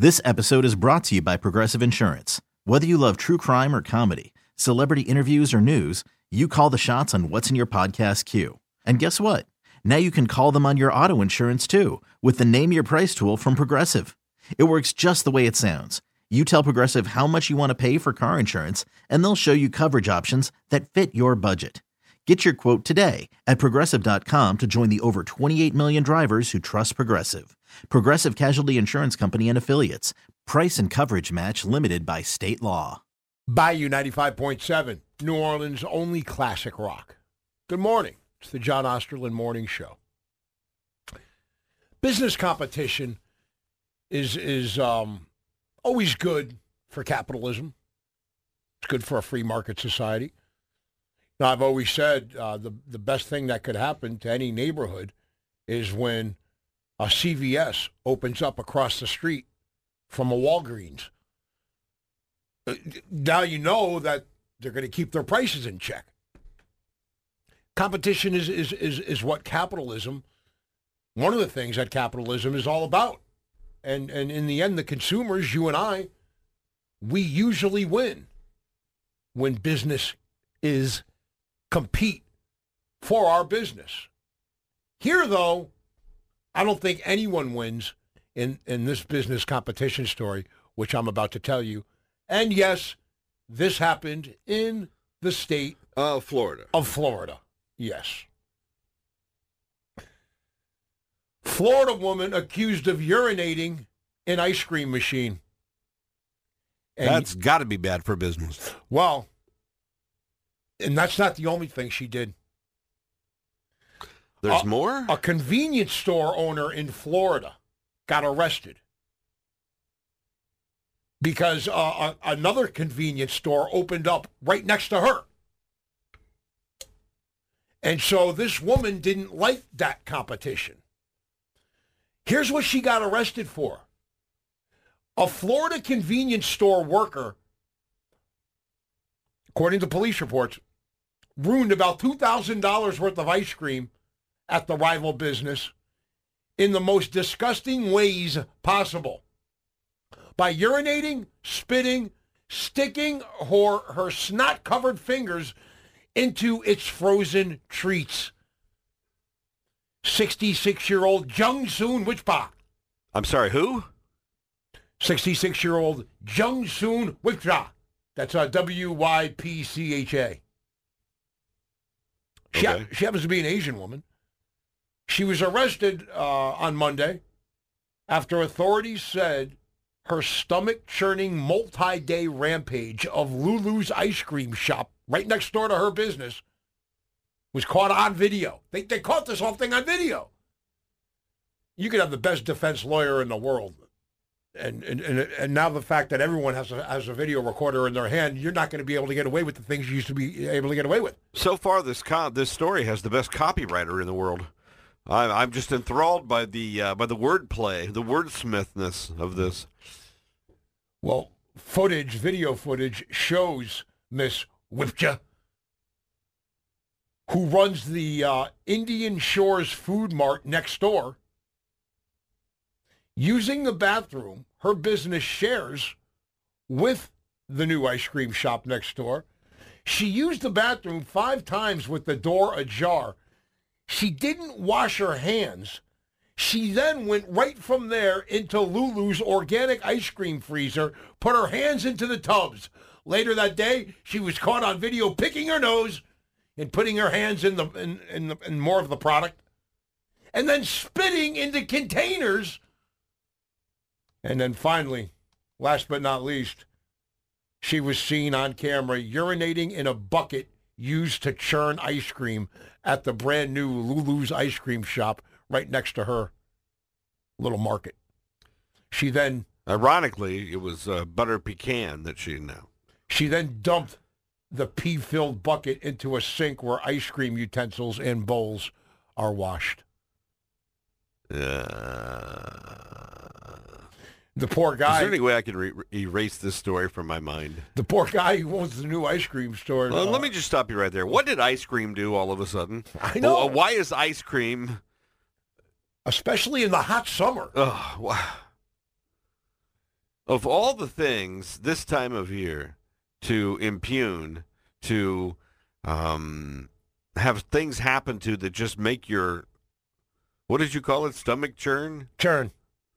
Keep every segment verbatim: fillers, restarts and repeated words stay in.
This episode is brought to you by Progressive Insurance. Whether you love true crime or comedy, celebrity interviews or news, you call the shots on what's in your podcast queue. And guess what? Now you can call them on your auto insurance too with the Name Your Price tool from Progressive. It works just the way it sounds. You tell Progressive how much you want to pay for car insurance, and they'll show you coverage options that fit your budget. Get your quote today at Progressive dot com to join the over twenty-eight million drivers who trust Progressive. Progressive Casualty Insurance Company and Affiliates. Price and coverage match limited by state law. Bayou ninety-five point seven, New Orleans' only classic rock. Good morning. It's the John Osterland Morning Show. Business competition is is um, always good for capitalism. It's good for a free market society. Now, I've always said uh, the, the best thing that could happen to any neighborhood is when a C V S opens up across the street from a Walgreens. Now you know that they're going to keep their prices in check. Competition is, is, is, is what capitalism, one of the things that capitalism is all about. And, and in the end, the consumers, you and I, we usually win when business is compete for our business. Here, though, I don't think anyone wins in, in this business competition story, which I'm about to tell you. And yes, this happened in the state of uh, Florida. Of Florida, yes. Florida woman accused of urinating in ice cream machine. And that's got to be bad for business. Well, and that's not the only thing she did. There's a, more? A convenience store owner in Florida got arrested because uh, a, another convenience store opened up right next to her. And so this woman didn't like that competition. Here's what she got arrested for. A Florida convenience store worker, according to police reports, ruined about two thousand dollars worth of ice cream at the rival business in the most disgusting ways possible. By urinating, spitting, sticking her, her snot-covered fingers into its frozen treats. sixty-six-year-old Jung Soon Wichpa. I'm sorry, who? sixty-six-year-old Jung Soon Wichpa. That's uh, W Y P C H A. She, okay. ha- she happens to be an Asian woman. She was arrested uh, on Monday after authorities said her stomach-churning multi-day rampage of Lulu's ice cream shop right next door to her business was caught on video. They, they caught this whole thing on video. You could have the best defense lawyer in the world. And, and and and now the fact that everyone has a, has a video recorder in their hand, you're not going to be able to get away with the things you used to be able to get away with. So far, this co- this story has the best copywriter in the world. I'm I'm just enthralled by the uh, by the wordplay, the wordsmithness of this. Well, footage, video footage shows Miss Wipcha, who runs the uh, Indian Shores Food Mart next door, using the bathroom her business shares with the new ice cream shop next door. She used the bathroom five times with the door ajar. She didn't wash her hands. She then went right from there into Lulu's organic ice cream freezer, put her hands into the tubs. Later that day, she was caught on video picking her nose and putting her hands in the in, in, the, in more of the product, and then spitting into containers. And then finally, last but not least, she was seen on camera urinating in a bucket used to churn ice cream at the brand new Lulu's ice cream shop right next to her little market. She then... Ironically, it was uh, butter pecan that she now. She then dumped the pee-filled bucket into a sink where ice cream utensils and bowls are washed. Uh... The poor guy... Is there any way I can re- erase this story from my mind? The poor guy who owns the new ice cream store. Well, uh, let me just stop you right there. What did ice cream do all of a sudden? I know. Well, why is ice cream... Especially in the hot summer. Oh, wow. Of all the things this time of year to impugn, to um, have things happen to that just make your, what did you call it, stomach churn? Churn.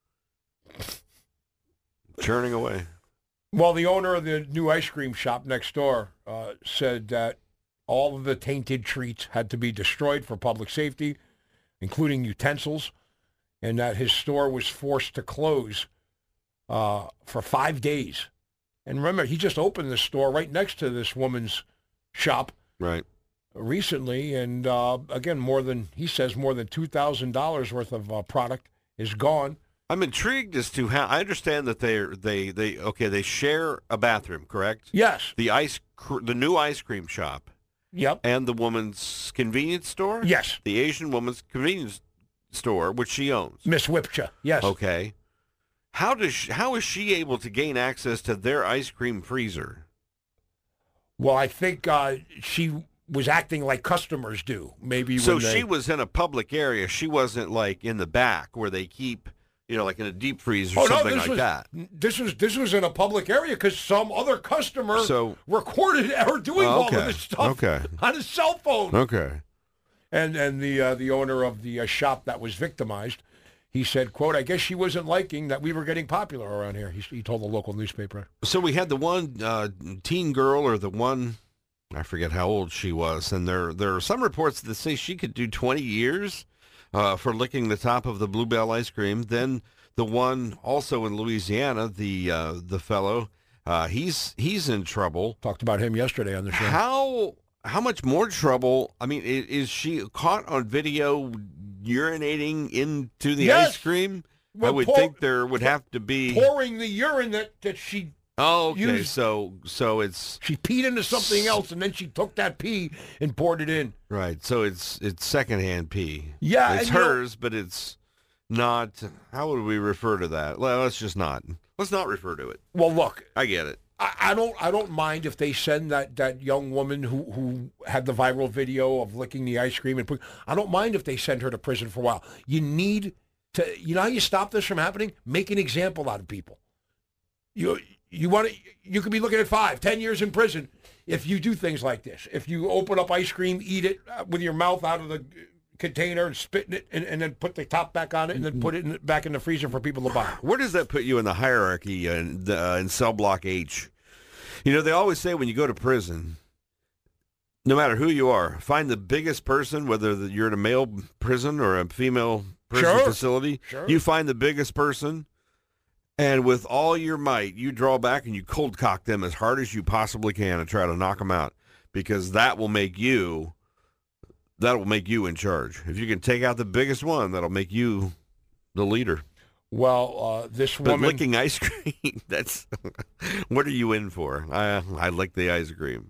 Churning away. Well, the owner of the new ice cream shop next door uh, said that all of the tainted treats had to be destroyed for public safety, including utensils, and that his store was forced to close uh, for five days. And remember, he just opened the store right next to this woman's shop Right. recently, and uh, again, more than, he says, more than two thousand dollars worth of uh, product is gone. I'm intrigued as to how, I understand that they they they okay, they share a bathroom, correct? Yes. The ice cr- the new ice cream shop Yep. and the woman's convenience store? Yes. The Asian woman's convenience store, which she owns. Miss Whipcha. Yes. Okay. How does she, how is she able to gain access to their ice cream freezer? Well, I think uh, she was acting like customers do. Maybe So when they, she was in a public area. She wasn't like in the back where they keep, you know, like in a deep freeze or oh, something no, this like was, that. This was this was in a public area because some other customer So- recorded her doing Oh, all okay. of this stuff Okay. on his cell phone. Okay. And and the uh, the owner of the uh, shop that was victimized, he said, "quote I guess she wasn't liking that we were getting popular around here." He, he told the local newspaper. So we had the one uh, teen girl or the one, I forget how old she was, and there there are some reports that say she could do twenty years uh, for licking the top of the Bluebell ice cream. Then the one also in Louisiana, the uh, the fellow, uh, he's he's in trouble. Talked about him yesterday on the show. How how much more trouble? I mean, is, is she caught on video urinating into the Yes. ice cream? Well, I would pour- think there would have to be. Pouring the urine that, that she Oh, okay. used- So so it's she peed into something else, and then she took that pee and poured it in. right. So it's it's secondhand pee. Yeah, it's and you know- hers, but it's not. How would we refer to that? Well, let's just not. Let's not refer to it. Well, look, I get it. I, I don't I don't mind if they send that, that young woman who, who had the viral video of licking the ice cream and put, I don't mind if they send her to prison for a while. You need to, you know how you stop this from happening? Make an example out of people. You you want to, you could be looking at five, ten years in prison if you do things like this. If you open up ice cream, eat it uh, with your mouth out of the container and spit in it, and, and then put the top back on it, and then put it in, back in the freezer for people to buy. Where does that put you in the hierarchy in, the, uh, in cell block H? You know, they always say when you go to prison, no matter who you are, find the biggest person, whether the, you're in a male prison or a female prison Sure. facility. Sure. You find the biggest person, and with all your might, you draw back and you cold cock them as hard as you possibly can and try to knock them out, because that will make you, that will make you in charge. If you can take out the biggest one, that'll make you the leader. Well, uh, this But woman... licking ice cream, that's, what are you in for? I I lick the ice cream.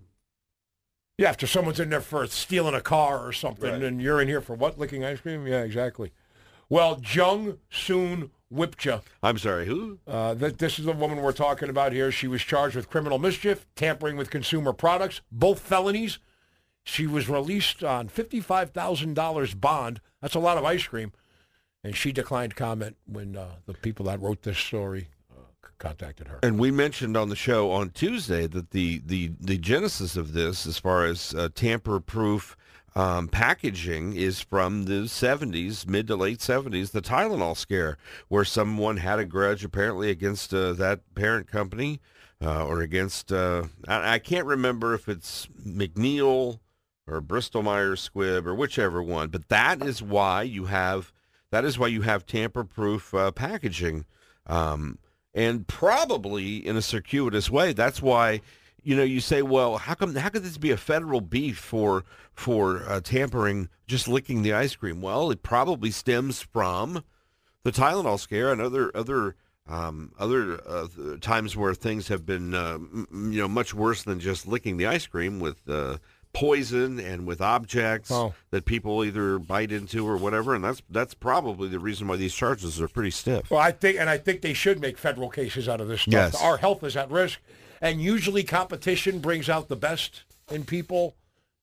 Yeah, after someone's in there for stealing a car or something, Right. and you're in here for what? Licking ice cream? Yeah, exactly. Well, Jung Soon Whipcha, I'm sorry, who? uh, th- this is the woman we're talking about here. She was charged with criminal mischief, tampering with consumer products, both felonies. She was released on fifty-five thousand dollars bond. That's a lot of ice cream. And she declined comment when uh, the people that wrote this story uh, c- contacted her. And we mentioned on the show on Tuesday that the, the, the genesis of this, as far as uh, tamper-proof um, packaging, is from the seventies, mid to late seventies, the Tylenol scare, where someone had a grudge apparently against uh, that parent company uh, or against, uh, I, I can't remember if it's McNeil or Bristol-Myers Squibb or whichever one, but that is why you have that is why you have tamper-proof uh, packaging. Um, and probably in a circuitous way, that's why, you know, you say, well, how come, how could this be a federal beef for for uh, tampering, just licking the ice cream? Well, it probably stems from the Tylenol scare and other other um, other uh, times where things have been, uh, m- you know, much worse than just licking the ice cream, with uh, poison and with objects Oh. that people either bite into or whatever, and that's that's probably the reason why these charges are pretty stiff. Well, I think, and I think they should make federal cases out of this stuff. Yes. Our health is at risk, and usually competition brings out the best in people.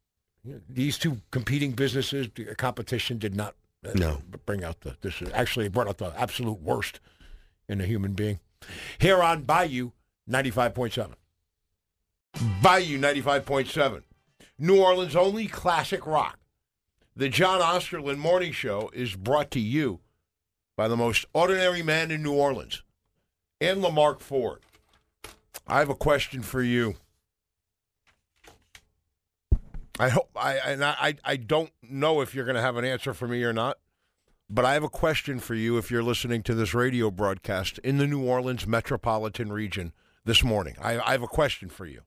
These two competing businesses, the competition did not uh, No. bring out the. This is actually brought out the absolute worst in a human being. here on Bayou ninety-five point seven. Bayou ninety-five point seven. New Orleans' only classic rock. The John Osterlin Morning Show is brought to you by the most ordinary man in New Orleans, and Lamarck Ford. I have a question for you. I hope I and I I don't know if you're going to have an answer for me or not, but I have a question for you if you're listening to this radio broadcast in the New Orleans metropolitan region this morning. I, I have a question for you.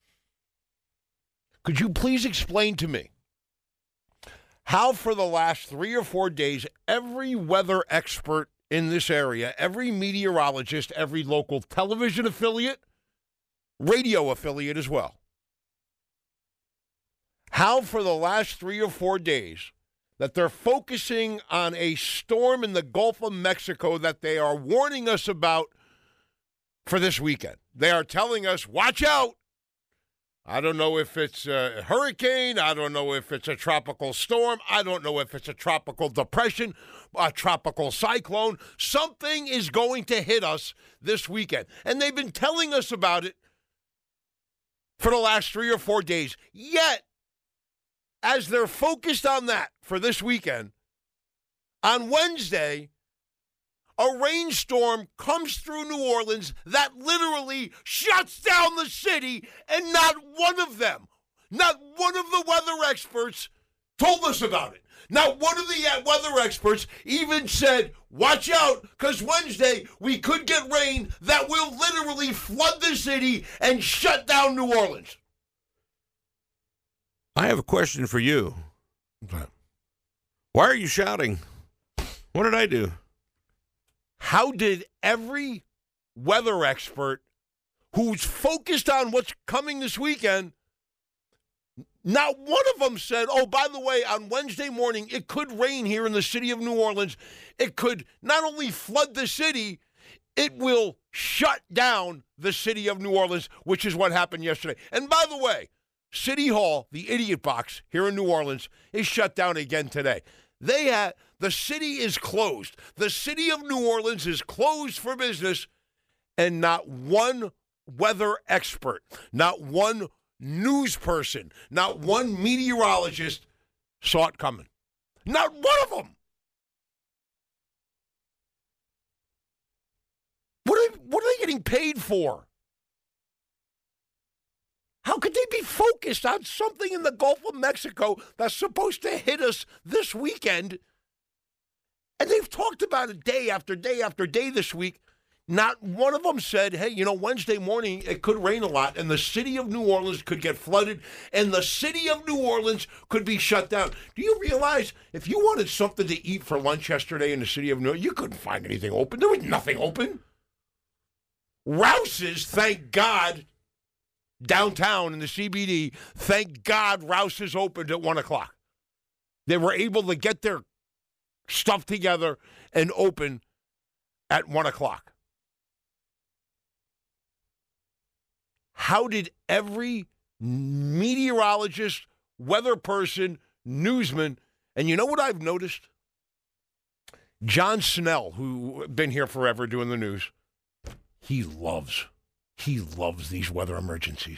Could you please explain to me how for the last three or four days every weather expert in this area, every meteorologist, every local television affiliate, radio affiliate as well, how for the last three or four days that they're focusing on a storm in the Gulf of Mexico that they are warning us about for this weekend. They are telling us, watch out. I don't know if it's a hurricane. I don't know if it's a tropical storm. I don't know if it's a tropical depression, a tropical cyclone. Something is going to hit us this weekend. And they've been telling us about it for the last three or four days. Yet, as they're focused on that for this weekend, on Wednesday, a rainstorm comes through New Orleans that literally shuts down the city, and not one of them, not one of the weather experts told us about it. Not one of the weather experts even said, watch out, because Wednesday we could get rain that will literally flood the city and shut down New Orleans. I have a question for you. Okay. Why are you shouting? What did I do? How did every weather expert who's focused on what's coming this weekend, not one of them said, oh, by the way, on Wednesday morning, it could rain here in the city of New Orleans. It could not only flood the city, it will shut down the city of New Orleans, which is what happened yesterday. And by the way, City Hall, the Idiot Box here in New Orleans, is shut down again today. They had, the city is closed. The city of New Orleans is closed for business, and not one weather expert, not one news person, not one meteorologist saw it coming. Not one of them. What are, what are they getting paid for? How could they be focused on something in the Gulf of Mexico that's supposed to hit us this weekend? And they've talked about it day after day after day this week. Not one of them said, hey, you know, Wednesday morning it could rain a lot and the city of New Orleans could get flooded and the city of New Orleans could be shut down. Do you realize if you wanted something to eat for lunch yesterday in the city of New Orleans, you couldn't find anything open? There was nothing open. Rouse's, thank God, downtown in the C B D, thank God Rouse's opened at one o'clock. They were able to get their stuff together and open at one o'clock. How did every meteorologist, weather person, newsman, and you know what I've noticed? John Snell, who been here forever doing the news, he loves, he loves these weather emergencies.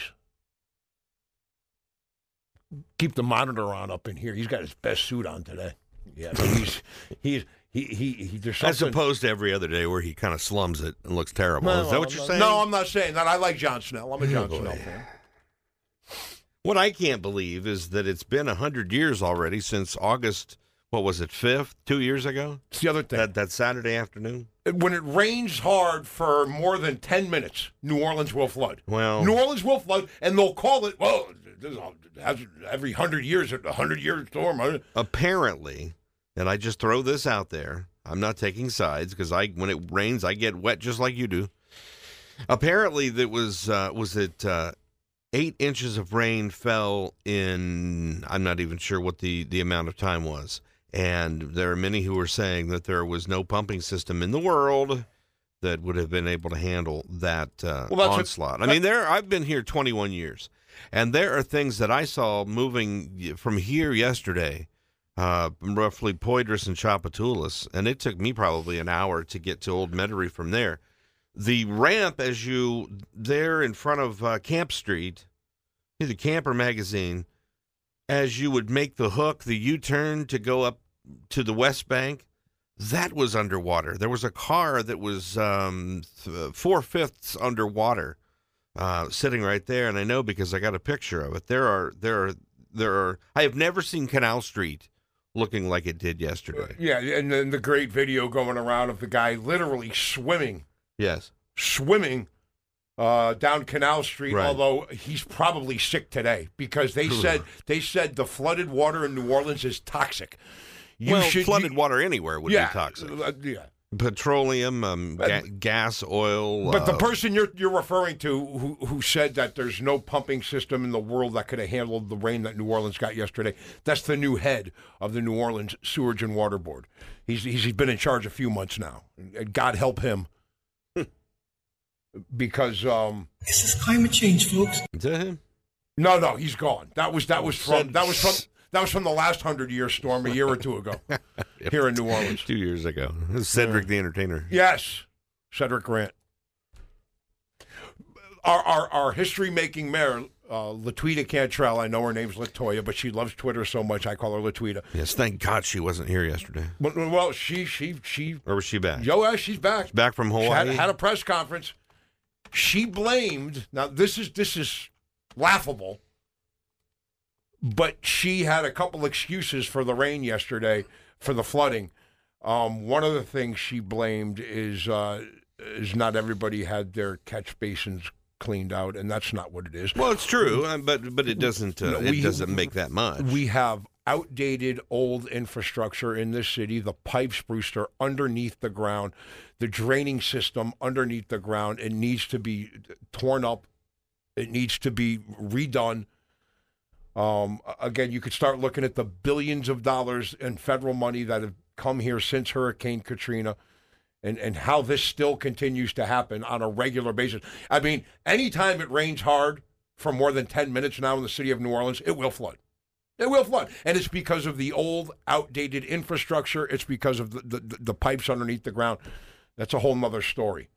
Keep the monitor on up in here. He's got his best suit on today. Yeah, but he's he's he he he. There's something. As opposed to every other day where he kind of slums it and looks terrible. No, Is that what you're no, saying? No, I'm not saying that. I like John Snell. I'm a John Oh, Snell boy. fan. What I can't believe is that it's been a hundred years already since August. What was it, fifth? Two years ago? It's the other thing. That that Saturday afternoon. When it rains hard for more than ten minutes, New Orleans will flood. Well, New Orleans will flood, and they'll call it, well, this is every hundred years, a hundred-year storm. apparently, and I just throw this out there. I'm not taking sides because I, when it rains, I get wet just like you do. Apparently, that was uh, was it uh, eight inches of rain fell in. I'm not even sure what the the amount of time was. And there are many who are saying that there was no pumping system in the world that would have been able to handle that uh, well, onslaught. What, I mean, there. I've been here twenty-one years, and there are things that I saw moving from here yesterday, uh, roughly Poydras and Tchoupitoulas, and it took me probably an hour to get to Old Metairie from there. the ramp as you there in front of uh, Camp Street, the Camper Magazine, as you would make the hook, the U-turn to go up to the West Bank, that was underwater. There was a car that was um, th- four-fifths underwater uh, sitting right there, and I know because I got a picture of it. There are, there are, there are, I have never seen Canal Street looking like it did yesterday. Uh, yeah, and then the great video going around of the guy literally swimming. Yes. Swimming uh, down Canal Street, Right. although he's probably sick today because they said they said the flooded water in New Orleans is toxic. You well, should, flooded you, water anywhere would yeah, be toxic. uh, yeah. Petroleum, um, ga- gas, oil. But uh, the person you're you're referring to who who said that there's no pumping system in the world that could have handled the rain that New Orleans got yesterday, that's the new head of the New Orleans Sewerage and Water Board. He's he's, he's been in charge a few months now. And God help him. Because um this is climate change, folks. Is that him? no no he's gone. That was that was from Said- that was from that was from the last hundred year storm a year or two ago here in New Orleans. Two years ago. Cedric the Entertainer. Yes, Cedric Grant. Our our, our history making mayor, uh, Latuita Cantrell. I know her name's Latoya, but she loves Twitter so much I call her Latuita. Yes, thank God she wasn't here yesterday. Well, well she she she. Or was she back? Yo, uh, she's back. Back from She Hawaii? had, had a press conference. She blamed. Now this is this is laughable, but she had a couple excuses for the rain yesterday, for the flooding. Um, one of the things she blamed is uh, is not everybody had their catch basins cleaned out, and that's not what it is. Well, it's true, uh, but but it doesn't uh, No, it we- doesn't make that much. We have outdated old infrastructure in this city. The pipes, Brewster, underneath the ground, the draining system underneath the ground. It needs to be torn up. It needs to be redone. Um, again, you could start looking at the billions of dollars in federal money that have come here since Hurricane Katrina, and, and how this still continues to happen on a regular basis. I mean, anytime it rains hard for more than ten minutes now in the city of New Orleans, it will flood. It will flood. And it's because of the old, outdated infrastructure. It's because of the, the, the pipes underneath the ground. That's a whole nother story.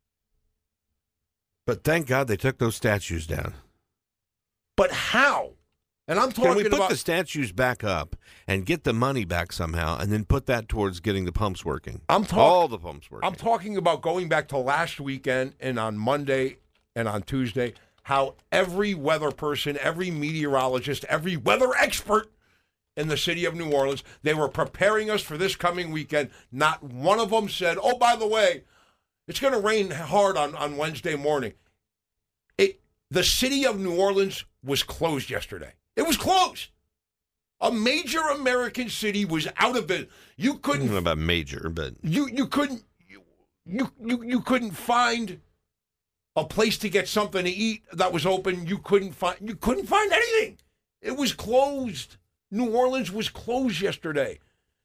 But thank God they took those statues down. But how? And I'm talking Can we put about the statues back up and get the money back somehow, and then put that towards getting the pumps working? I'm talk- all the pumps working. I'm talking about going back to last weekend and on Monday and on Tuesday, how every weather person, every meteorologist, every weather expert in the city of New Orleans, they were preparing us for this coming weekend. Not one of them said, oh, by the way, it's going to rain hard on, on Wednesday morning. It the city of New Orleans was closed yesterday. It was closed. A major American city was out of business. You I couldn't don't know about major, but you you couldn't you, you you you couldn't find a place to get something to eat that was open. You couldn't find you couldn't find anything. It was closed. New Orleans was closed yesterday.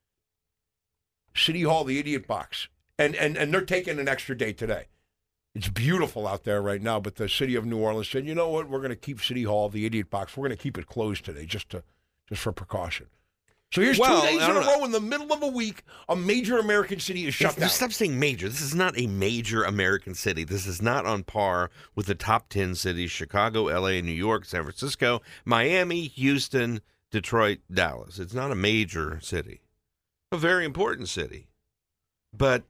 City Hall, the Idiot Box. And and and they're taking an extra day today. It's beautiful out there right now, but the city of New Orleans said, "You know what? We're going to keep City Hall, the Idiot Box. We're going to keep it closed today just to just for precaution." So here's Well, two days I in a don't know. row in the middle of a week, a major American city is shut Just down. stop saying major. This is not a major American city. This is not on par with the top ten cities: Chicago, L A, New York, San Francisco, Miami, Houston, Detroit, Dallas. It's not a major city. A very important city. But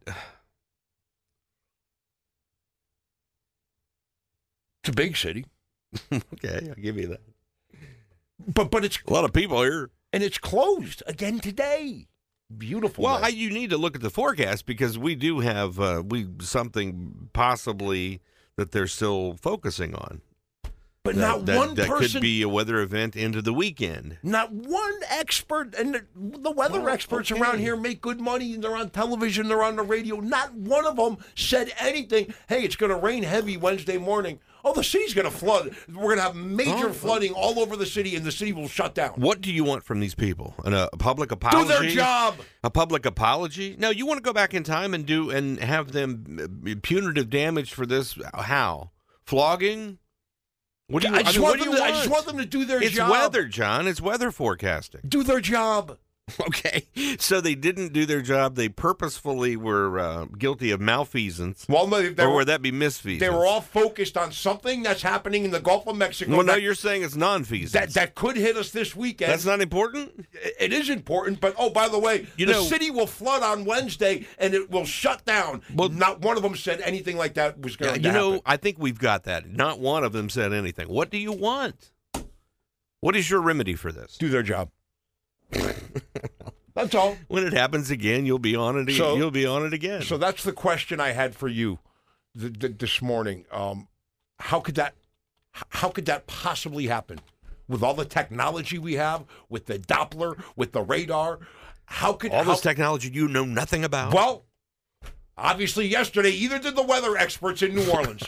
It's a big city, okay, I'll give you that. but but it's A lot of people here. and it's closed again today. Beautiful. Well, day. I, you need to look at the forecast because we do have uh, we something possibly that they're still focusing on. but That, not that, one that person, could be a weather event into the weekend. not one expert, and the, the weather Well, experts okay. around here make good money, and they're on television, they're on the radio. Not one of them said anything. Hey, it's going to rain heavy Wednesday morning. Oh, the city's going to flood. We're going to have major Oh. flooding all over the city, and the city will shut down. What do you want from these people? An, a public apology? Do their job. A public apology? No, you want to go back in time and do and have them uh, punitive damage for this? How? Flogging? What do you? I just, mean, want what do them you to, I just want them to do their It's job. weather, John. It's weather forecasting. Do their job. Okay, so they didn't do their job. They purposefully were uh, guilty of malfeasance. Well, no, they or were, would that be misfeasance? They were all focused on something that's happening in the Gulf of Mexico. Well, no, that, you're saying it's non-feasance. that that could hit us this weekend. That's not important? It is important, but oh, by the way, You the know- city will flood on Wednesday and it will shut down. Well- Not one of them said anything like that was going Yeah, to you happen. know, I think we've got that. Not one of them said anything. What do you want? What is your remedy for this? Do their job. That's all. When it happens again, you'll be on it. So- you'll be on it again. So that's the question I had for you th- th- this morning. Um, how could that? h- How could that possibly happen? With all the technology we have, with the Doppler, with the radar, how could all how, this technology you know nothing about. Well, obviously, yesterday either did the weather experts in New Orleans.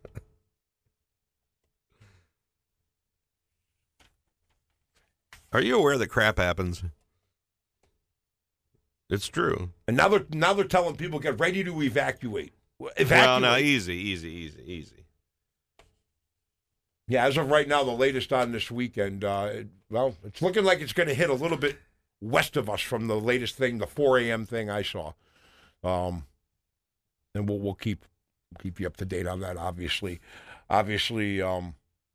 Are you aware that crap happens? It's true. And now they're now they're telling people get ready to evacuate. Evacuate. Well, no, easy, easy, easy, easy. Yeah, as of right now, the latest on this weekend, uh, it- well, it's looking like it's going to hit a little bit west of us from the latest thing, the four a.m. thing I saw. Um, and we'll we'll keep keep you up to date on that. Obviously, obviously, um,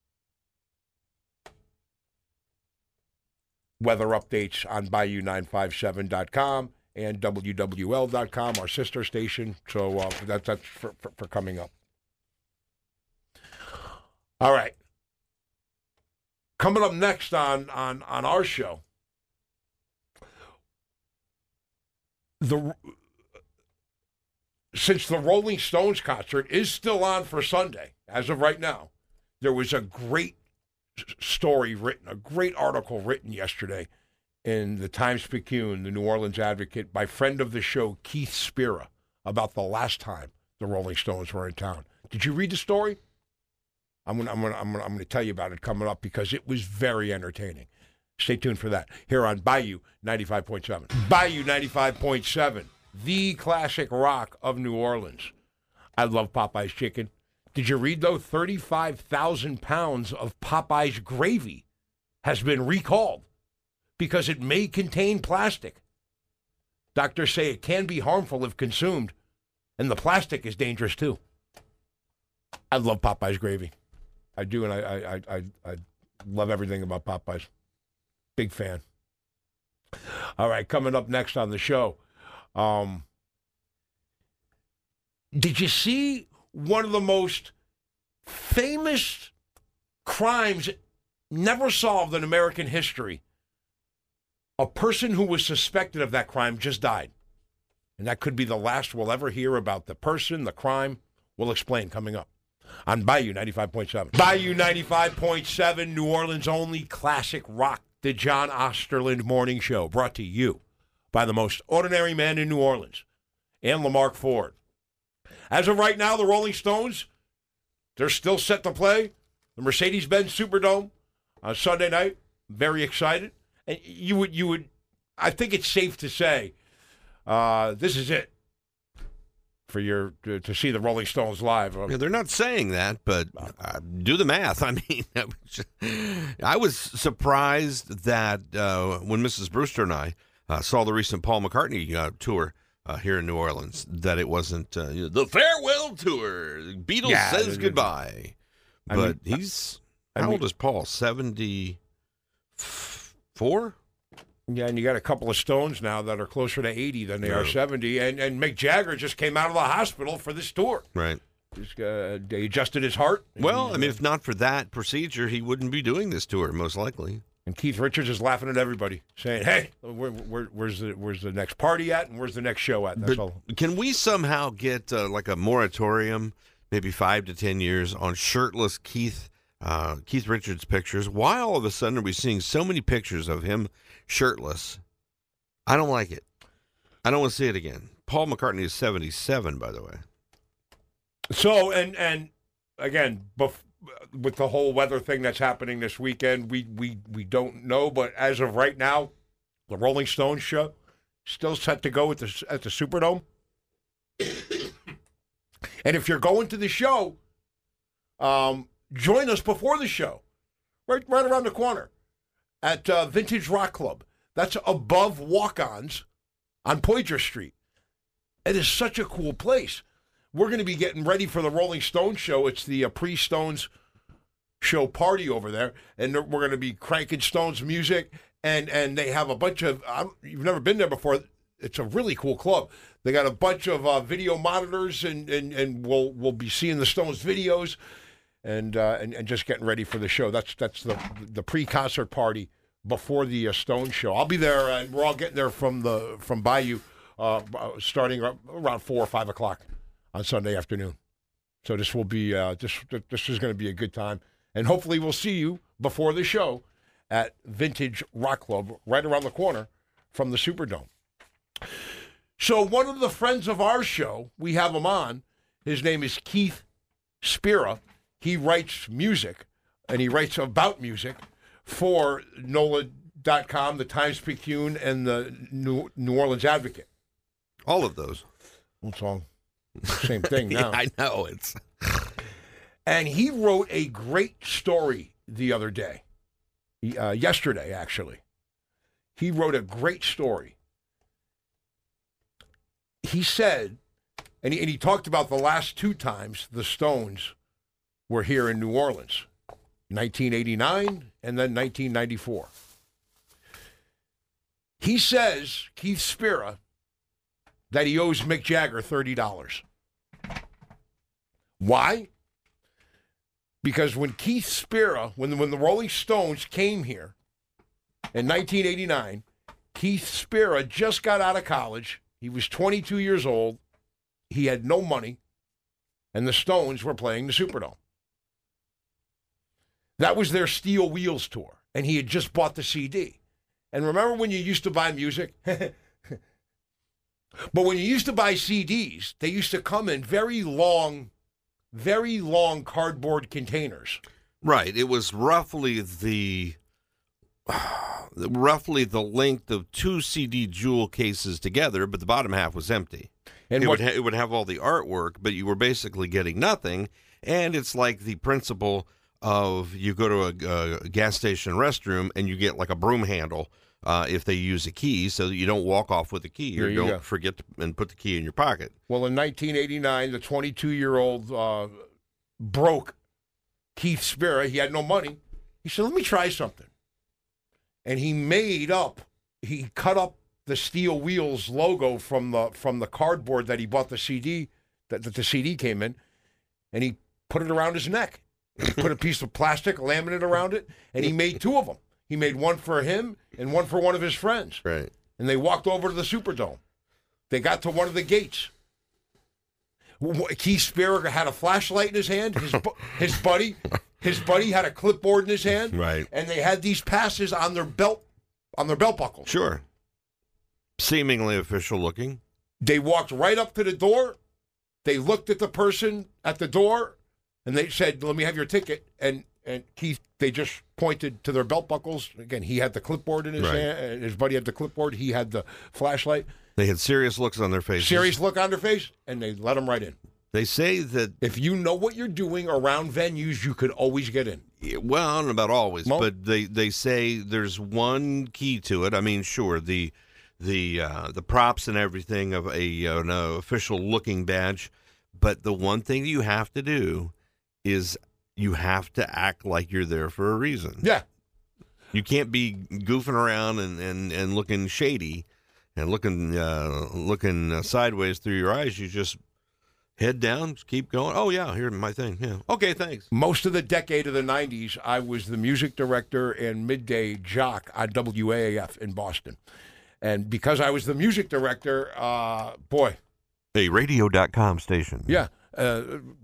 weather updates on Bayou nine five seven dot com and W W L dot com, our sister station. So uh, that's that's for, for, for coming up. All right. Coming up next on, on, on our show, the since the Rolling Stones concert is still on for Sunday, as of right now, there was a great s- story written, a great article written yesterday in the Times-Picayune, the New Orleans Advocate, by friend of the show, Keith Spira, about the last time the Rolling Stones were in town. Did you read the story? I'm gonna, I'm gonna, I'm gonna, I'm gonna tell you about it coming up because it was very entertaining. Stay tuned for that here on Bayou ninety-five point seven. Bayou ninety-five point seven, the classic rock of New Orleans. I love Popeye's chicken. Did you read, though, thirty-five thousand pounds of Popeye's gravy has been recalled because it may contain plastic. Doctors say it can be harmful if consumed, and the plastic is dangerous, too. I love Popeye's gravy. I do, and I, I, I, I, I love everything about Popeyes. Big fan. All right, coming up next on the show. Um, did you see one of the most famous crimes never solved in American history? A person who was suspected of that crime just died. And that could be the last we'll ever hear about the person, the crime. We'll explain coming up on Bayou ninety-five point seven. Bayou ninety-five point seven, New Orleans' only classic rock, the John Osterland Morning Show, brought to you by the most ordinary man in New Orleans, and Lamarck Ford. As of right now, the Rolling Stones, they're still set to play the Mercedes-Benz Superdome on Sunday night. Very excited. And you would, you would, I think it's safe to say, uh, this is it for your to, to see the Rolling Stones live. Yeah, they're not saying that, but uh, do the math. I mean, I was, just, I was surprised that uh, when Missus Brewster and I uh, saw the recent Paul McCartney uh, tour uh, here in New Orleans, that it wasn't uh, you know, the farewell tour. Beatles Yeah, says it- goodbye. I But mean, he's, I how mean- old is Paul? seventy-four? Yeah, and you got a couple of Stones now that are closer to eighty than they are Yeah. seventy. And, and Mick Jagger just came out of the hospital for this tour. Right. Just, uh, they adjusted his heart. Well, And, I mean, uh, if not for that procedure, he wouldn't be doing this tour, most likely. and Keith Richards is laughing at everybody, saying, "Hey, where, where, where's the where's the next party at, and where's the next show at?" That's But all. can we somehow get uh, like a moratorium, maybe five to ten years, on shirtless Keith uh, Keith Richards pictures? Why all of a sudden are we seeing so many pictures of him shirtless? I don't like it. I don't want to see it again. Paul McCartney is seventy-seven, by the way. So, and and again, bef- with the whole weather thing that's happening this weekend, we, we, we don't know. But as of right now, the Rolling Stones show still set to go at the at the Superdome. And if you're going to the show, um, join us before the show, right right around the corner at uh, Vintage Rock Club. That's above Walk-Ons on Poydras Street. It is such a cool place. We're going to be getting ready for the Rolling Stones show. It's the uh, pre-Stones show party over there, and we're going to be cranking Stones music, and, and they have a bunch of, I you've never been there before, it's a really cool club. They got a bunch of uh, video monitors, and, and, and we'll we'll be seeing the Stones videos, and uh, and, and just getting ready for the show. That's that's the the pre-concert party before the uh, Stones show. I'll be there, and we're all getting there from the from Bayou, uh, starting around four or five o'clock on Sunday afternoon. So this will be uh, this this is going to be a good time, and hopefully we'll see you before the show at Vintage Rock Club right around the corner from the Superdome. So one of the friends of our show, we have him on. His name is Keith Spira. He writes music, and he writes about music for N O L A dot com, the Times-Picayune, and the New, New Orleans Advocate. All of those. It's all the same thing now. Yeah, I know. It's. And he wrote a great story the other day, uh, yesterday, actually. He wrote a great story. He said, and he, and he talked about the last two times the Stones were here in New Orleans, nineteen eighty-nine and then nineteen ninety-four. He says, Keith Spira, that he owes Mick Jagger thirty dollars. Why? Because when Keith Spira, when, when the Rolling Stones came here in nineteen eighty-nine, Keith Spira just got out of college. He was twenty-two years old. He had no money. And the Stones were playing the Superdome. That was their Steel Wheels tour. And he had just bought the C D. And remember when you used to buy music? But when you used to buy C Ds, they used to come in very long, very long cardboard containers. Right. It was roughly the roughly the length of two C D jewel cases together, but the bottom half was empty. And it, what, would ha- it would have all the artwork, but you were basically getting nothing. And it's like the principle of you go to a, a gas station restroom and you get like a broom handle uh, if they use a key, so that you don't walk off with the key or you don't go. forget to, and put the key in your pocket. Well, in nineteen eighty-nine, the twenty-two-year-old uh, broke Keith Spira. He had no money. He said, let me try something. And he made up, he cut up the Steel Wheels logo from the from the cardboard that he bought the C D, that, that the C D came in, and he put it around his neck. He put a piece of plastic laminate around it, and he made two of them. He made one for him and one for one of his friends. Right. And they walked over to the Superdome. They got to one of the gates. Keith Spira had a flashlight in his hand. His his buddy, his buddy had a clipboard in his hand. Right. And they had these passes on their belt, on their belt buckles. Sure. Seemingly official looking. They walked right up to the door. They looked at the person at the door, and they said, "Let me have your ticket." And and Keith, they just pointed to their belt buckles. Again, he had the clipboard in his right. hand. And his buddy had the clipboard. He had the flashlight. They had serious looks on their faces. Serious look on their face, and they let them right in. They say that if you know what you're doing around venues, you could always get in. Well, I don't know about always, well, but they, they say there's one key to it. I mean, sure, the the uh, the props and everything of a uh, an official looking badge, but the one thing you have to do is you have to act like you're there for a reason. Yeah. You can't be goofing around and, and, and looking shady and looking uh, looking uh, sideways through your eyes. You just head down, keep going. Oh, yeah, here's my thing. Yeah. Okay, thanks. Most of the decade of the nineties, I was the music director and midday jock on W A A F in Boston. And because I was the music director, uh, boy. A radio dot com station. Yeah. Uh,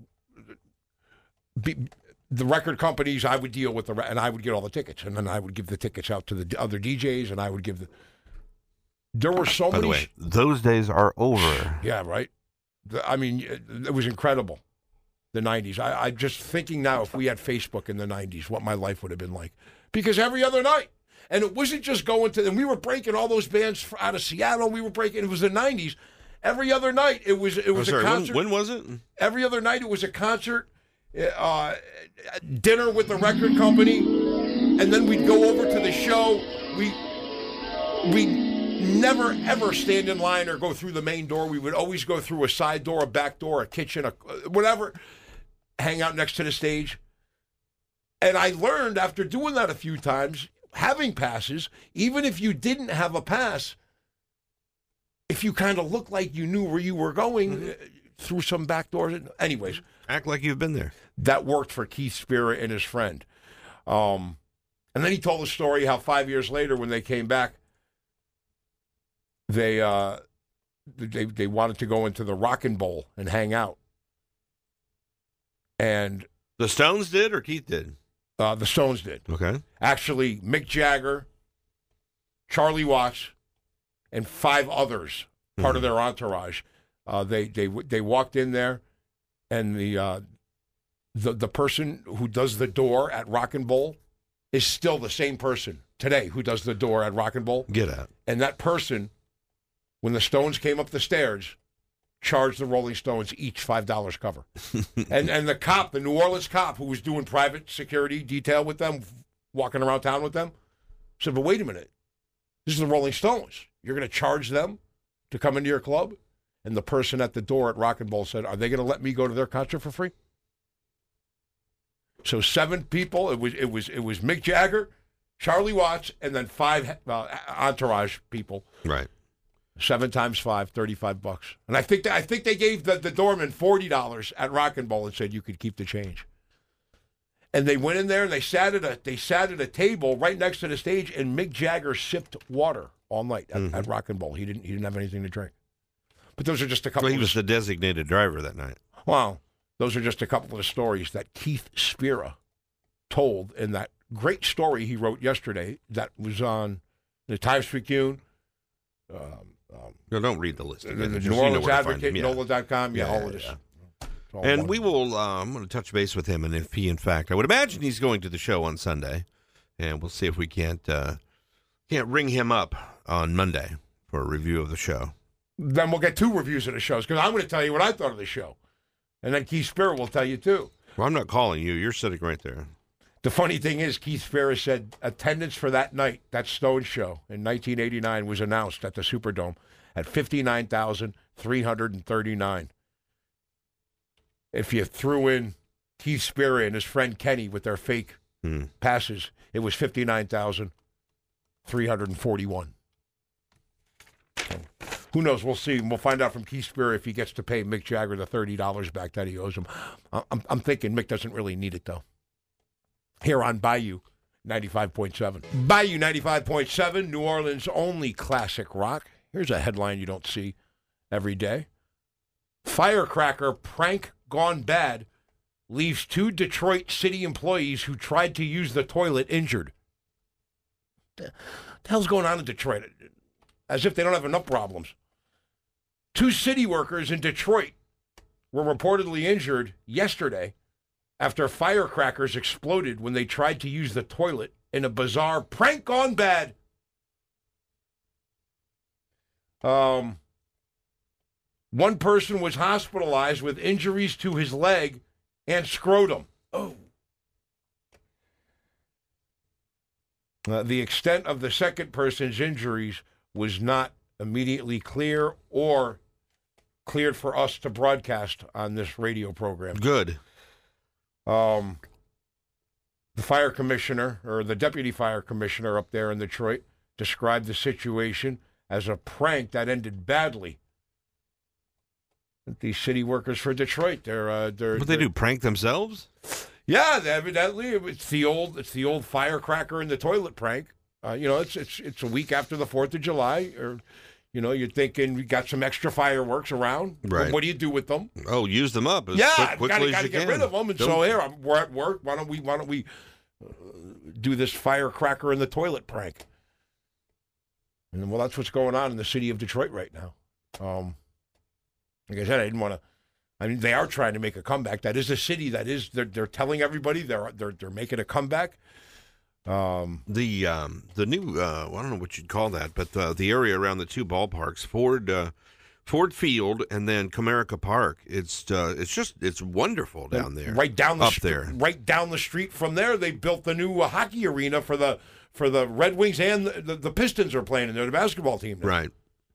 be, the record companies, I would deal with, the and I would get all the tickets. And then I would give the tickets out to the other D Js, and I would give the... There were so By many... the way, those days are over. Yeah, right? I mean, it was incredible, the nineties. I, I'm just thinking now, if we had Facebook in the nineties, what my life would have been like. Because every other night, and it wasn't just going to, and we were breaking all those bands out of Seattle, we were breaking, it was the nineties. Every other night, it was it was oh, sorry, a concert. When, when was it? Every other night, it was a concert, uh, dinner with the record company, and then we'd go over to the show. We we never, ever stand in line or go through the main door. We would always go through a side door, a back door, a kitchen, a, whatever, hang out next to the stage. And I learned after doing that a few times, having passes, even if you didn't have a pass, if you kind of looked like you knew where you were going mm-hmm. through some back doors. Anyways. Act like you've been there. That worked for Keith Spera and his friend. Um, and then he told the story how five years later when they came back, they uh, they they wanted to go into the Rockin' Bowl and hang out. And the Stones did or Keith did? Uh, the Stones did. Okay. Actually, Mick Jagger, Charlie Watts, and five others, part mm-hmm. of their entourage. Uh, they they they walked in there, and the uh, the the person who does the door at Rockin' Bowl is still the same person today who does the door at Rockin' Bowl. Get out. And that person, when the Stones came up the stairs, charged the Rolling Stones each five dollars cover. and and the cop, the New Orleans cop who was doing private security detail with them, walking around town with them, said, but wait a minute. This is the Rolling Stones. You're going to charge them to come into your club? And the person at the door at Rockin' Bowl said, are they going to let me go to their concert for free? So seven people. It was it was it was Mick Jagger, Charlie Watts, and then five uh, entourage people. Right. Seven times five, thirty-five bucks. And I think that, I think they gave the, the doorman forty dollars at Rockin' Bowl and said you could keep the change. And they went in there and they sat at a they sat at a table right next to the stage, and Mick Jagger sipped water all night at, mm-hmm. at Rockin' Bowl. He didn't he didn't have anything to drink. But those are just a couple. Well, he of was the designated driver that night. Wow, those are just a couple of the stories that Keith Spera told in that great story he wrote yesterday that was on the Times Picayune. Um, um, no, don't read the list. The, the New Orleans Advocate, yeah. NOLA dot com, yeah, yeah, all of this. Yeah. And we will, uh, I'm going to touch base with him, and if he, in fact, I would imagine he's going to the show on Sunday, and we'll see if we can't uh, can't ring him up on Monday for a review of the show. Then we'll get two reviews of the shows, because I'm going to tell you what I thought of the show, and then Keith Spera will tell you, too. Well, I'm not calling you. You're sitting right there. The funny thing is, Keith Spera said attendance for that night, that Stone show in nineteen eighty-nine, was announced at the Superdome at fifty-nine thousand three hundred thirty-nine. If you threw in Keith Spera and his friend Kenny with their fake hmm. passes, it was fifty-nine thousand three hundred forty-one. So, who knows? We'll see. We'll find out from Keith Spera if he gets to pay Mick Jagger the thirty dollars back that he owes him. I'm, I'm thinking Mick doesn't really need it, though. Here on Bayou ninety-five point seven. Bayou ninety-five point seven, New Orleans' only classic rock. Here's a headline you don't see every day. Firecracker prank gone bad leaves two Detroit city employees who tried to use the toilet injured. What the hell's going on in Detroit? As if they don't have enough problems. Two city workers in Detroit were reportedly injured yesterday after firecrackers exploded when they tried to use the toilet in a bizarre prank gone bad. Um, one person was hospitalized with injuries to his leg and scrotum. Oh. Uh, the extent of the second person's injuries was not immediately clear or cleared for us to broadcast on this radio program. Good. Um, the fire commissioner, or the deputy fire commissioner up there in Detroit, described the situation as a prank that ended badly. These city workers for Detroit, they're uh, they're. What they do? Prank themselves? Yeah, evidently it's the old it's the old firecracker in the toilet prank. Uh, you know, it's it's it's a week after the Fourth of July, or you know, you're thinking we got some extra fireworks around. Right. Well, what do you do with them? Oh, use them up as yeah, quick, quickly gotta, as gotta you get can. rid of them. And don't... so here, I'm, we're at work. Why don't we? Why don't we uh, do this firecracker in the toilet prank? And well, that's what's going on in the city of Detroit right now. Um, like I said, I didn't want to. I mean, they are trying to make a comeback. That is a city that is. They're they're telling everybody they're they're they're making a comeback. Um, the um, the new uh, I don't know what you'd call that, but uh, the area around the two ballparks, Ford uh, Ford Field and then Comerica Park. It's uh, it's just it's wonderful down there. Right down the up st- there. Right down the street from there, they built the new uh, hockey arena for the for the Red Wings, and the, the, the Pistons are playing in there, the basketball team there. Right.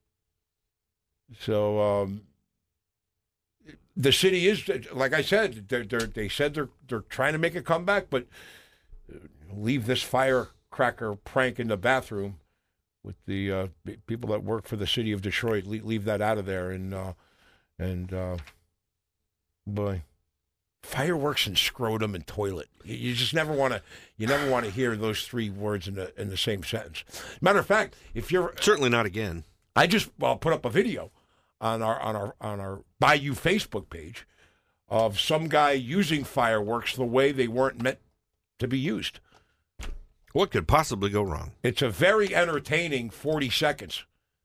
So um, the city is, like I said, they're, they're, they said they're they're trying to make a comeback, but leave this firecracker prank in the bathroom with the uh, people that work for the city of Detroit. Leave, leave that out of there, and uh, and uh, boy, fireworks and scrotum and toilet. You, you just never want to. You never want to hear those three words in the in the same sentence. Matter of fact, if you're Certainly not again. I just well, put up a video on our on our on our Bayou Facebook page of some guy using fireworks the way they weren't meant to be used. What could possibly go wrong? It's a very entertaining forty seconds.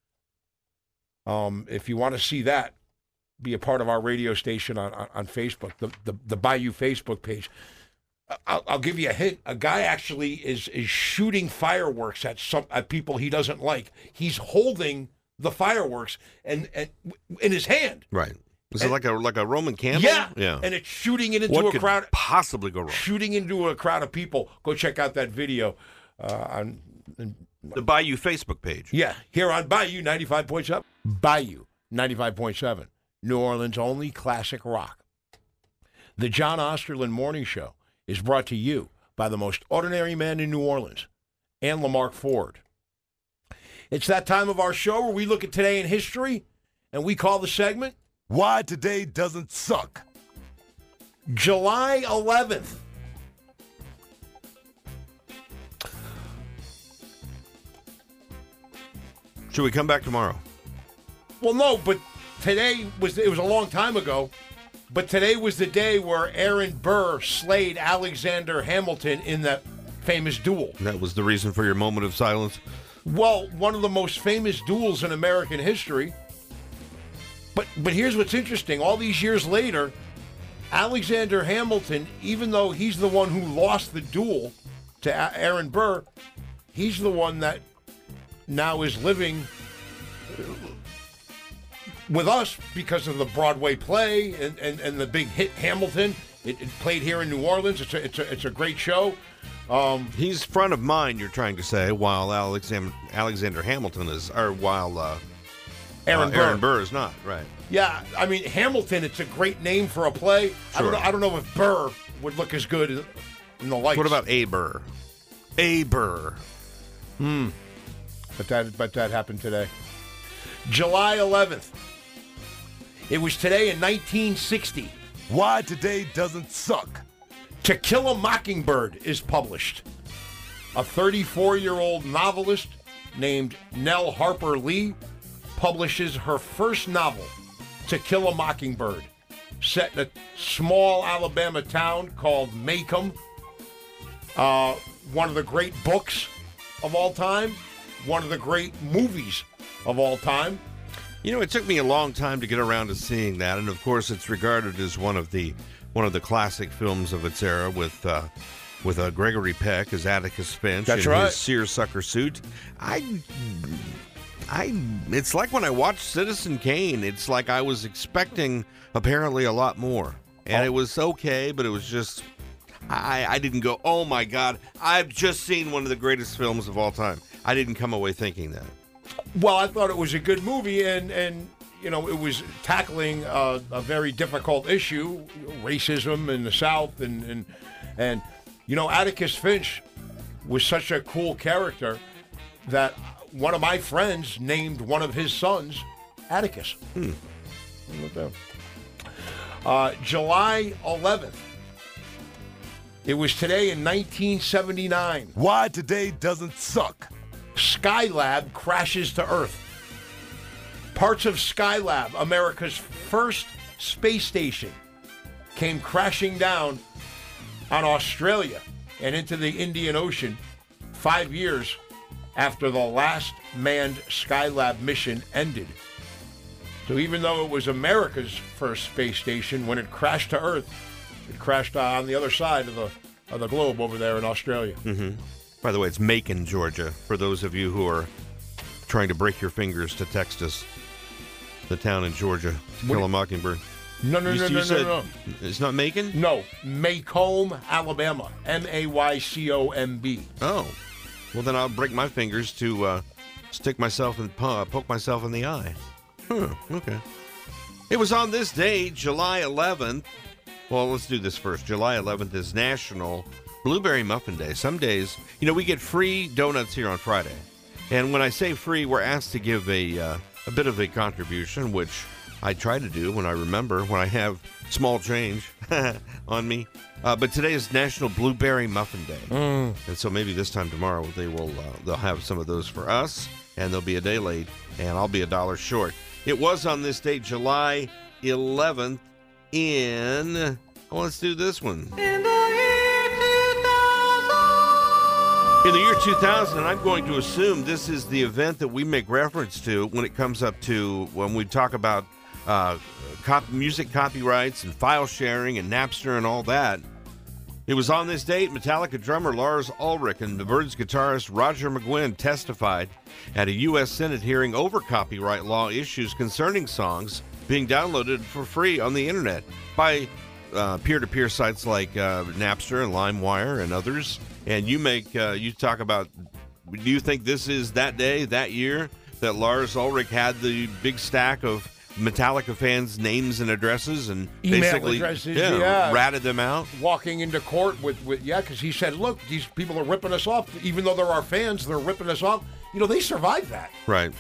Um, if you want to see that, be a part of our radio station on, on, on Facebook, the, the the Bayou Facebook page. I'll, I'll give you a hint. A guy actually is is shooting fireworks at some at people he doesn't like. He's holding the fireworks and, and in his hand. Right. Is And- it like a like a Roman candle? Yeah, Yeah. and it's shooting it into what a could crowd. possibly go wrong? Shooting into a crowd of people. Go check out that video uh, on. The Bayou Facebook page. Yeah, here on Bayou ninety-five point seven. Bayou ninety-five point seven. New Orleans' only classic rock. The John Osterland Morning Show is brought to you by the most ordinary man in New Orleans, and Lamarck Ford. It's that time of our show where we look at today in history, and we call the segment Why Today Doesn't Suck. July eleventh. Should we come back tomorrow? Well, no, but today was, it was a long time ago, but today was the day where Aaron Burr slayed Alexander Hamilton in that famous duel. And that was the reason for your moment of silence? Well, one of the most famous duels in American history. But but here's what's interesting. All these years later, Alexander Hamilton, even though he's the one who lost the duel to A- Aaron Burr, he's the one that now is living with us because of the Broadway play and, and, and the big hit Hamilton. It, it played here in New Orleans. It's a, it's a, it's a great show. Um, He's front of mind, you're trying to say, while Alexander, Alexander Hamilton is, or while uh, Aaron, uh, Burr. Aaron Burr is not, right. Yeah, I mean, Hamilton, it's a great name for a play. I, don't Sure. know, I don't know if Burr would look as good in the lights. What about A. Burr? A. Burr. But that, but that happened today. July eleventh. It was today in nineteen sixty. Why Today Doesn't Suck. To Kill a Mockingbird is published. A thirty-four-year-old novelist named Nell Harper Lee publishes her first novel, To Kill a Mockingbird, set in a small Alabama town called Macomb. Uh, one of the great books of all time, one of the great movies of all time. You know, it took me a long time to get around to seeing that, and of course, it's regarded as one of the one of the classic films of its era, with uh, with uh, Gregory Peck as Atticus Finch That's in right. his seersucker suit. I, I, it's like when I watched Citizen Kane. It's like I was expecting apparently a lot more, and Oh. it was okay, but it was just. I, I didn't go, oh my God, I've just seen one of the greatest films of all time. I didn't come away thinking that. Well, I thought it was a good movie, and, and you know, it was tackling a, a very difficult issue, racism in the South, and, and, and, you know, Atticus Finch was such a cool character that one of my friends named one of his sons Atticus. Hmm. Uh, July eleventh. It was today in nineteen seventy-nine. Why Today Doesn't Suck. Skylab crashes to Earth. Parts of Skylab, America's first space station, came crashing down on Australia and into the Indian Ocean five years after the last manned Skylab mission ended. So even though it was America's first space station, when it crashed to Earth, it crashed on the other side of the of the globe over there in Australia. Mm-hmm. By the way, it's Macon, Georgia, for those of you who are trying to break your fingers to text us. the town in Georgia, to What kill do- a mockingbird. No, no, You- no, you no, no, said- no. It's not Macon? No, Maycomb, Alabama. M A Y C O M B. Oh. Well, then I'll break my fingers to uh, stick myself and uh, poke myself in the eye. Huh, okay. It was on this day, July eleventh. Well, let's do this first. July eleventh is National Blueberry Muffin Day. Some days, you know, we get free donuts here on Friday. And when I say free, we're asked to give a, uh, a bit of a contribution, which I try to do when I remember, when I have small change on me. Uh, but today is National Blueberry Muffin Day. Mm. And so maybe this time tomorrow they will uh, they'll have some of those for us, and they'll be a day late, and I'll be a dollar short. It was on this date, July eleventh, in, well, let's do this one. In the year two thousand. In the year two thousand, and I'm going to assume this is the event that we make reference to when it comes up to, when we talk about uh, cop- music copyrights and file sharing and Napster and all that. It was on this date, Metallica drummer Lars Ulrich and the Byrds guitarist Roger McGuinn testified at a U S Senate hearing over copyright law issues concerning songs being downloaded for free on the internet by uh, peer-to-peer sites like uh, Napster and LimeWire and others. And you make, uh, you talk about, do you think this is that day, that year, that Lars Ulrich had the big stack of Metallica fans' names and addresses and Email basically addresses, yeah, yeah. ratted them out? Walking into court with, with yeah, because he said, look, these people are ripping us off. Even though they're our fans, they're ripping us off. You know, they survived that. Right.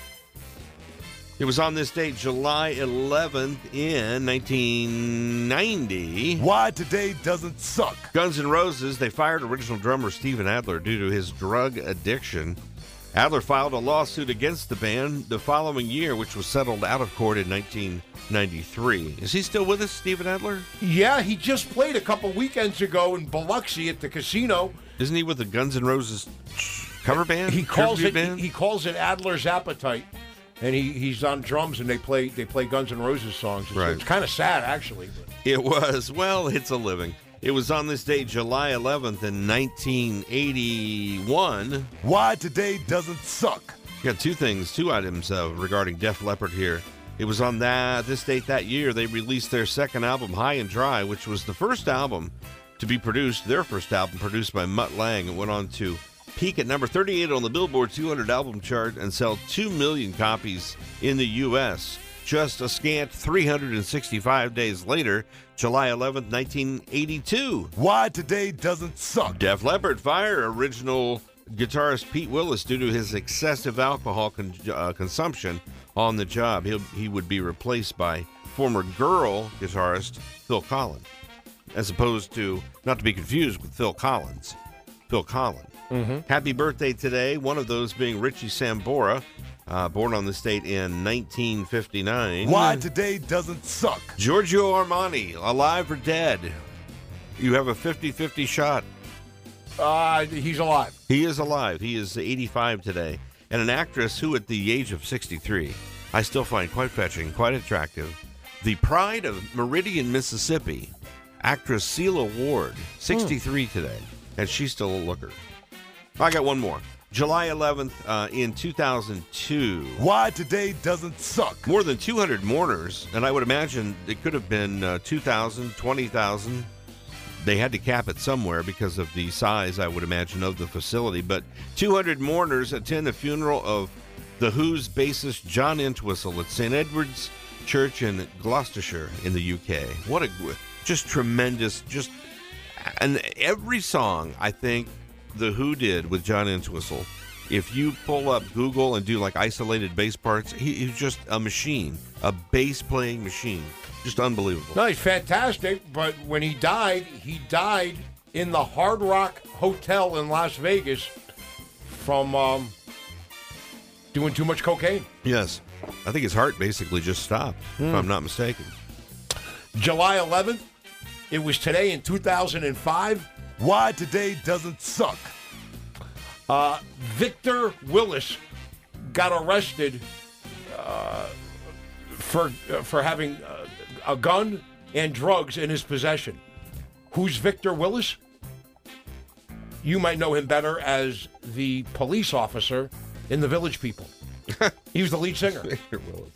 It was on this date, July eleventh, in nineteen ninety. Why today doesn't suck. Guns N' Roses, they fired original drummer Steven Adler due to his drug addiction. Adler filed a lawsuit against the band the following year, which was settled out of court in nineteen ninety-three. Is he still with us, Steven Adler? Yeah, he just played a couple weekends ago in Biloxi at the casino. Isn't he with the Guns N' Roses cover band? He calls Tribute it band? he, he calls it Adler's Appetite, and he, he's on drums and they play they play Guns N' Roses songs. It's, Right. it's kind of sad actually. But. It was. Well, it's a living. It was on this date, July eleventh, in nineteen eighty-one. Why today doesn't suck. Got two things, two items uh, regarding Def Leppard here. It was on that this date that year they released their second album, High and Dry, which was the first album to be produced, their first album produced by Mutt Lange. It went on to peak at number thirty-eight on the Billboard two hundred album chart and sell two million copies in the U S Just a scant three hundred sixty-five days later, July eleventh, nineteen eighty-two. Why today doesn't suck. Def Leppard fire original guitarist Pete Willis due to his excessive alcohol con- uh, consumption on the job. He'll, he would be replaced by former Girl guitarist Phil Collins, as opposed to, not to be confused with Phil Collins, Phil Collins. Mm-hmm. Happy birthday today, one of those being Richie Sambora, uh, born on this date in nineteen fifty-nine. Why today doesn't suck. Giorgio Armani, alive or dead? You have a fifty-fifty shot. Uh, he's alive. He is alive. He is eighty-five today. And an actress who, at the age of sixty-three, I still find quite fetching, quite attractive. The pride of Meridian, Mississippi, actress Celia Ward, sixty-three hmm. today. And she's still a looker. I got one more. July eleventh uh, in two thousand two. Why today doesn't suck. More than two hundred mourners, and I would imagine it could have been uh, two thousand, twenty thousand. They had to cap it somewhere because of the size, I would imagine, of the facility. But two hundred mourners attend the funeral of The Who's bassist John Entwistle at Saint Edward's Church in Gloucestershire in the U K. What a just tremendous, just and every song I think The Who did with John Entwistle, if you pull up Google and do like isolated bass parts, he, he's just a machine, a bass playing machine. Just unbelievable. No, he's fantastic, but when he died, he died in the Hard Rock Hotel in Las Vegas from um, doing too much cocaine. Yes. I think his heart basically just stopped, mm. if I'm not mistaken. July eleventh, it was today in two thousand five. Why today doesn't suck. Uh, Victor Willis got arrested uh, for uh, for having uh, a gun and drugs in his possession. Who's Victor Willis? You might know him better as the police officer in The Village People. He was the lead singer. Victor Willis.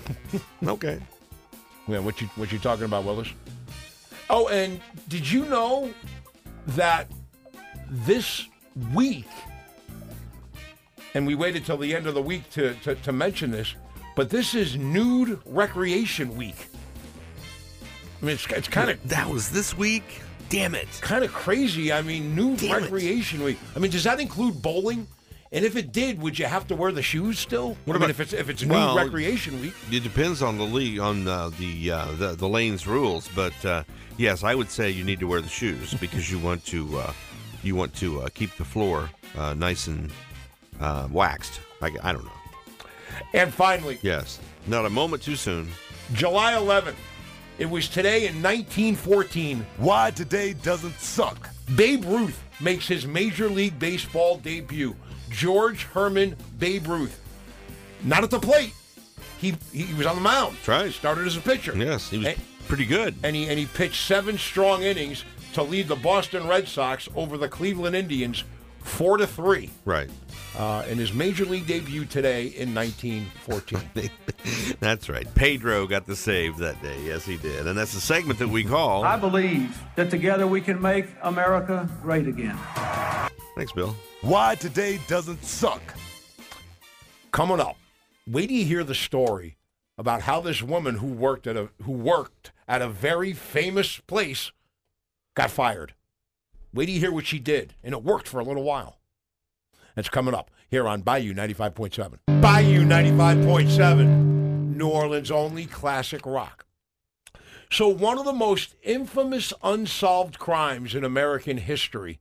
Okay. Yeah, what you what you talking about, Willis? Oh, and did you know that this week, and we waited till the end of the week to, to, to mention this, but this is Nude Recreation Week. I mean, it's, it's kind of... That was this week? Damn it. Kind of crazy. I mean, Nude Damn Recreation Week. I mean, does that include bowling? And if it did, would you have to wear the shoes still? What I mean, about- if it's if it's Nude well, Recreation Week? It depends on the league, on uh, the, uh, the the lane's rules, but uh, yes, I would say you need to wear the shoes because you want to uh, you want to uh, keep the floor uh, nice and uh, waxed. I, I don't know. And finally, Yes, not a moment too soon. July eleventh. It was today in nineteen fourteen. Why today doesn't suck. Babe Ruth makes his Major League Baseball debut. George Herman Babe Ruth. Not at the plate. He he was on the mound. That's right. Started as a pitcher. Yes, he was And, pretty good. and he and he pitched seven strong innings to lead the Boston Red Sox over the Cleveland Indians four to three. Right. Uh, in his Major League debut today in nineteen fourteen. That's right. Pedro got the save that day. Yes, he did. And that's the segment that we call. I believe that together we can make America great again. Thanks, Bill. Why today doesn't suck. Coming up, wait till you hear the story about how this woman who worked at a who worked at a very famous place got fired. Wait till you hear what she did, and it worked for a little while. That's coming up here on Bayou ninety-five point seven. Bayou ninety-five point seven, New Orleans' only classic rock. So one of the most infamous unsolved crimes in American history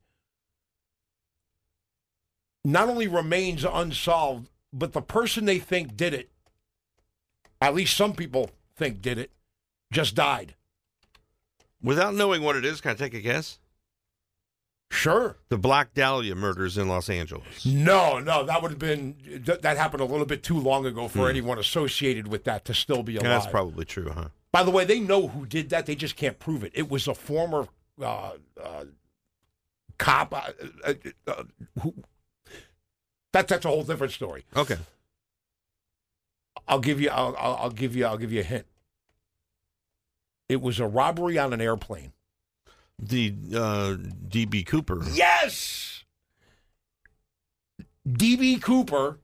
not only remains unsolved, but the person they think did it, at least some people think did it, just died. Without knowing what it is, can I take a guess? Sure. The Black Dahlia murders in Los Angeles. No, no, that would have been, th- that happened a little bit too long ago for anyone associated with that to still be alive. Yeah, that's probably true, huh? By the way, they know who did that. They just can't prove it. It was a former uh, uh, cop. Uh, uh, uh, who, that's that's a whole different story. Okay. I'll give you. I'll, I'll, I'll give you. I'll give you a hint. It was a robbery on an airplane. The uh, D B. Cooper. Yes. D B. Cooper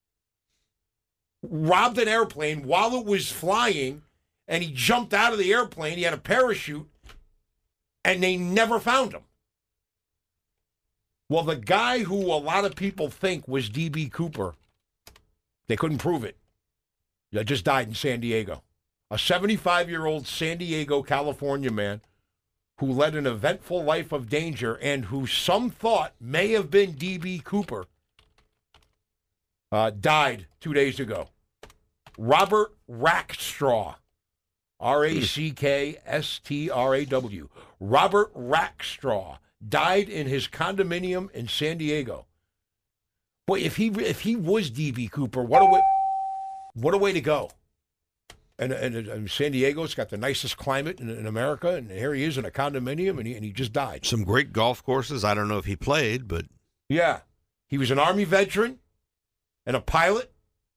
robbed an airplane while it was flying, and he jumped out of the airplane. He had a parachute, and they never found him. Well, the guy who a lot of people think was D B. Cooper, they couldn't prove it. He just died in San Diego. A seventy-five-year-old San Diego, California man who led an eventful life of danger and who some thought may have been D B. Cooper, uh, died two days ago. Robert Rackstraw, R A C K S T R A W. Robert Rackstraw died in his condominium in San Diego. Boy, if he if he was D B. Cooper, what a way, what a way to go. And, and, and San Diego's got the nicest climate in, in America, and here he is in a condominium, and he, and he just died. Some great golf courses. I don't know if he played, but... Yeah. He was an Army veteran and a pilot.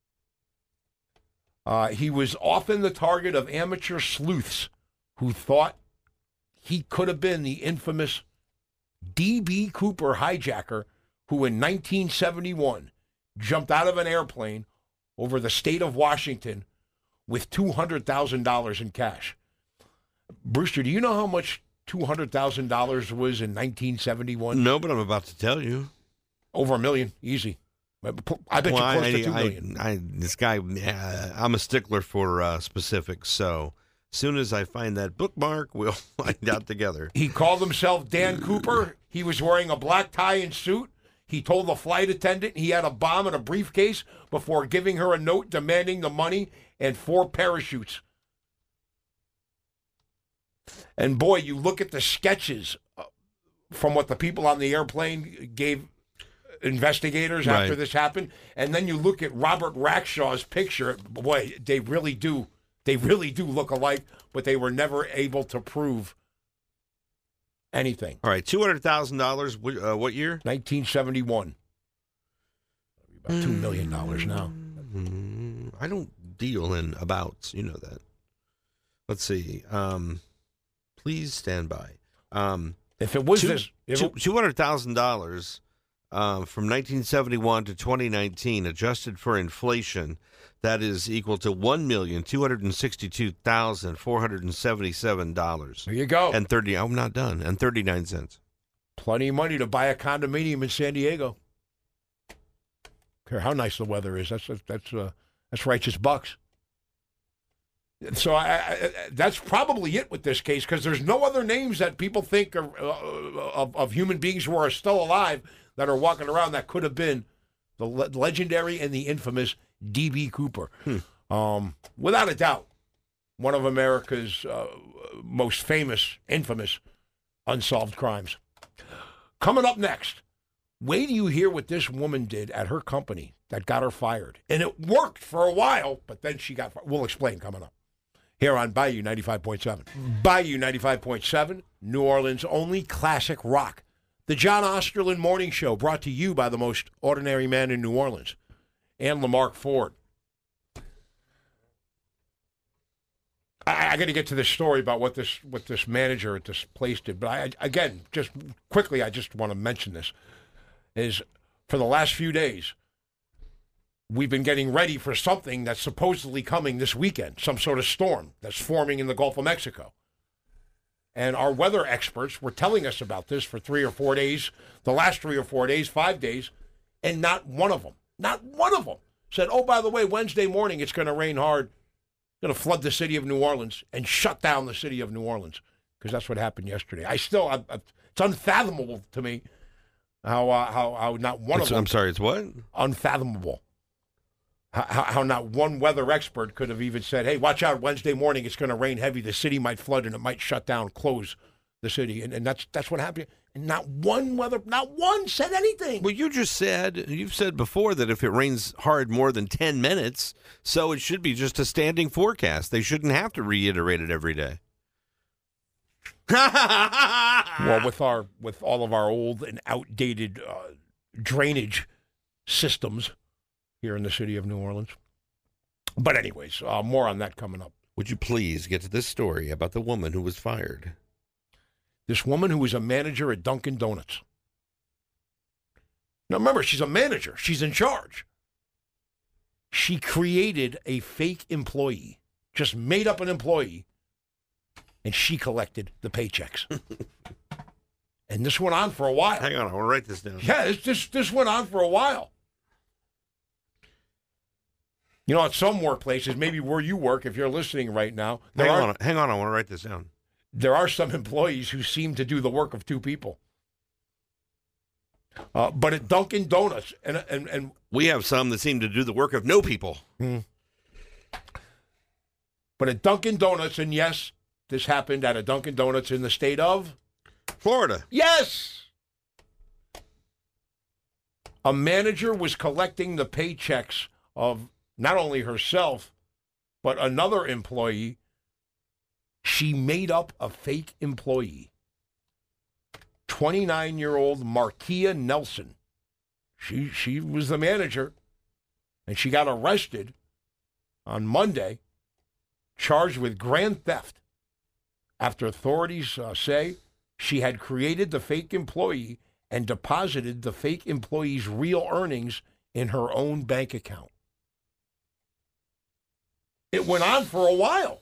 Uh, he was often the target of amateur sleuths who thought he could have been the infamous D B. Cooper hijacker who in nineteen seventy-one jumped out of an airplane over the state of Washington with two hundred thousand dollars in cash. Brewster, do you know how much two hundred thousand dollars was in nineteen seventy-one? No, but I'm about to tell you. Over a million, easy. I bet Well, you close I, to two I, million. I, I, this guy, uh, I'm a stickler for uh, specifics, so as soon as I find that bookmark, we'll find out together. He called himself Dan Cooper. He was wearing a black tie and suit. He told the flight attendant he had a bomb in a briefcase before giving her a note demanding the money and four parachutes. And boy, you look at the sketches from what the people on the airplane gave investigators after Right. this happened, and then you look at Robert Rackshaw's picture. Boy, they really do, they really do look alike, but they were never able to prove anything. All right, two hundred thousand dollars, uh, what year? nineteen seventy-one. About two million dollars now. Mm, I don't deal in abouts. You know that. Let's see. Um, please stand by. Um, if it was two, this, if two, it, two hundred thousand dollars uh, from nineteen seventy-one to twenty nineteen, adjusted for inflation, that is equal to one million two hundred sixty-two thousand four hundred seventy-seven dollars. There you go. And thirty. I'm not done. And thirty-nine cents. Plenty of money to buy a condominium in San Diego. Care how nice the weather is. That's that's uh, that's righteous bucks. So I, I, that's probably it with this case, because there's no other names that people think are, uh, of, of human beings who are still alive that are walking around that could have been the le- legendary and the infamous D B. Cooper. Hmm. Um, without a doubt, one of America's uh, most famous, infamous unsolved crimes. Coming up next, wait till you hear what this woman did at her company that got her fired. And it worked for a while, but then she got fired. We'll explain coming up here on Bayou ninety-five point seven. Bayou ninety-five point seven, New Orleans' only classic rock. The John Osterlin Morning Show, brought to you by the most ordinary man in New Orleans, and Lamarck Ford. I, I got to get to this story about what this what this manager at this place did. But I, again, just quickly, I just want to mention this. Is for the last few days, we've been getting ready for something that's supposedly coming this weekend, some sort of storm that's forming in the Gulf of Mexico. And our weather experts were telling us about this for three or four days, the last three or four days, five days, and not one of them, not one of them said, oh, by the way, Wednesday morning it's going to rain hard, going to flood the city of New Orleans and shut down the city of New Orleans, because that's what happened yesterday. I still, I, I, it's unfathomable to me how uh, how how not one It's, of them. I'm sorry, it's what? Unfathomable. How, how not one weather expert could have even said, hey, watch out, Wednesday morning it's going to rain heavy, the city might flood and it might shut down, close the city. And, and that's that's what happened. And not one weather, not one said anything. Well, you just said, you've said before that if it rains hard more than ten minutes, so it should be just a standing forecast. They shouldn't have to reiterate it every day. Well, with our with all of our old and outdated uh, drainage systems here in the city of New Orleans. But anyways, uh, more on that coming up. Would you please get to this story about the woman who was fired? This woman who was a manager at Dunkin' Donuts. Now remember, she's a manager. She's in charge. She created a fake employee, just made up an employee, and she collected the paychecks. And this went on for a while. Hang on, I want to write this down. Yeah, this, this, this went on for a while. You know, at some workplaces, maybe where you work, if you're listening right now, there Hang are, on, hang on, I want to write this down. there are some employees who seem to do the work of two people. Uh, but at Dunkin' Donuts, and, and, and We have some that seem to do the work of no people. Hmm. But at Dunkin' Donuts, and yes, this happened at a Dunkin' Donuts in the state of Florida. Yes. A manager was collecting the paychecks of not only herself, but another employee. She made up a fake employee. twenty-nine-year-old Markia Nelson. She she was the manager, and she got arrested on Monday, charged with grand theft, after authorities uh, say she had created the fake employee and deposited the fake employee's real earnings in her own bank account. It went on for a while.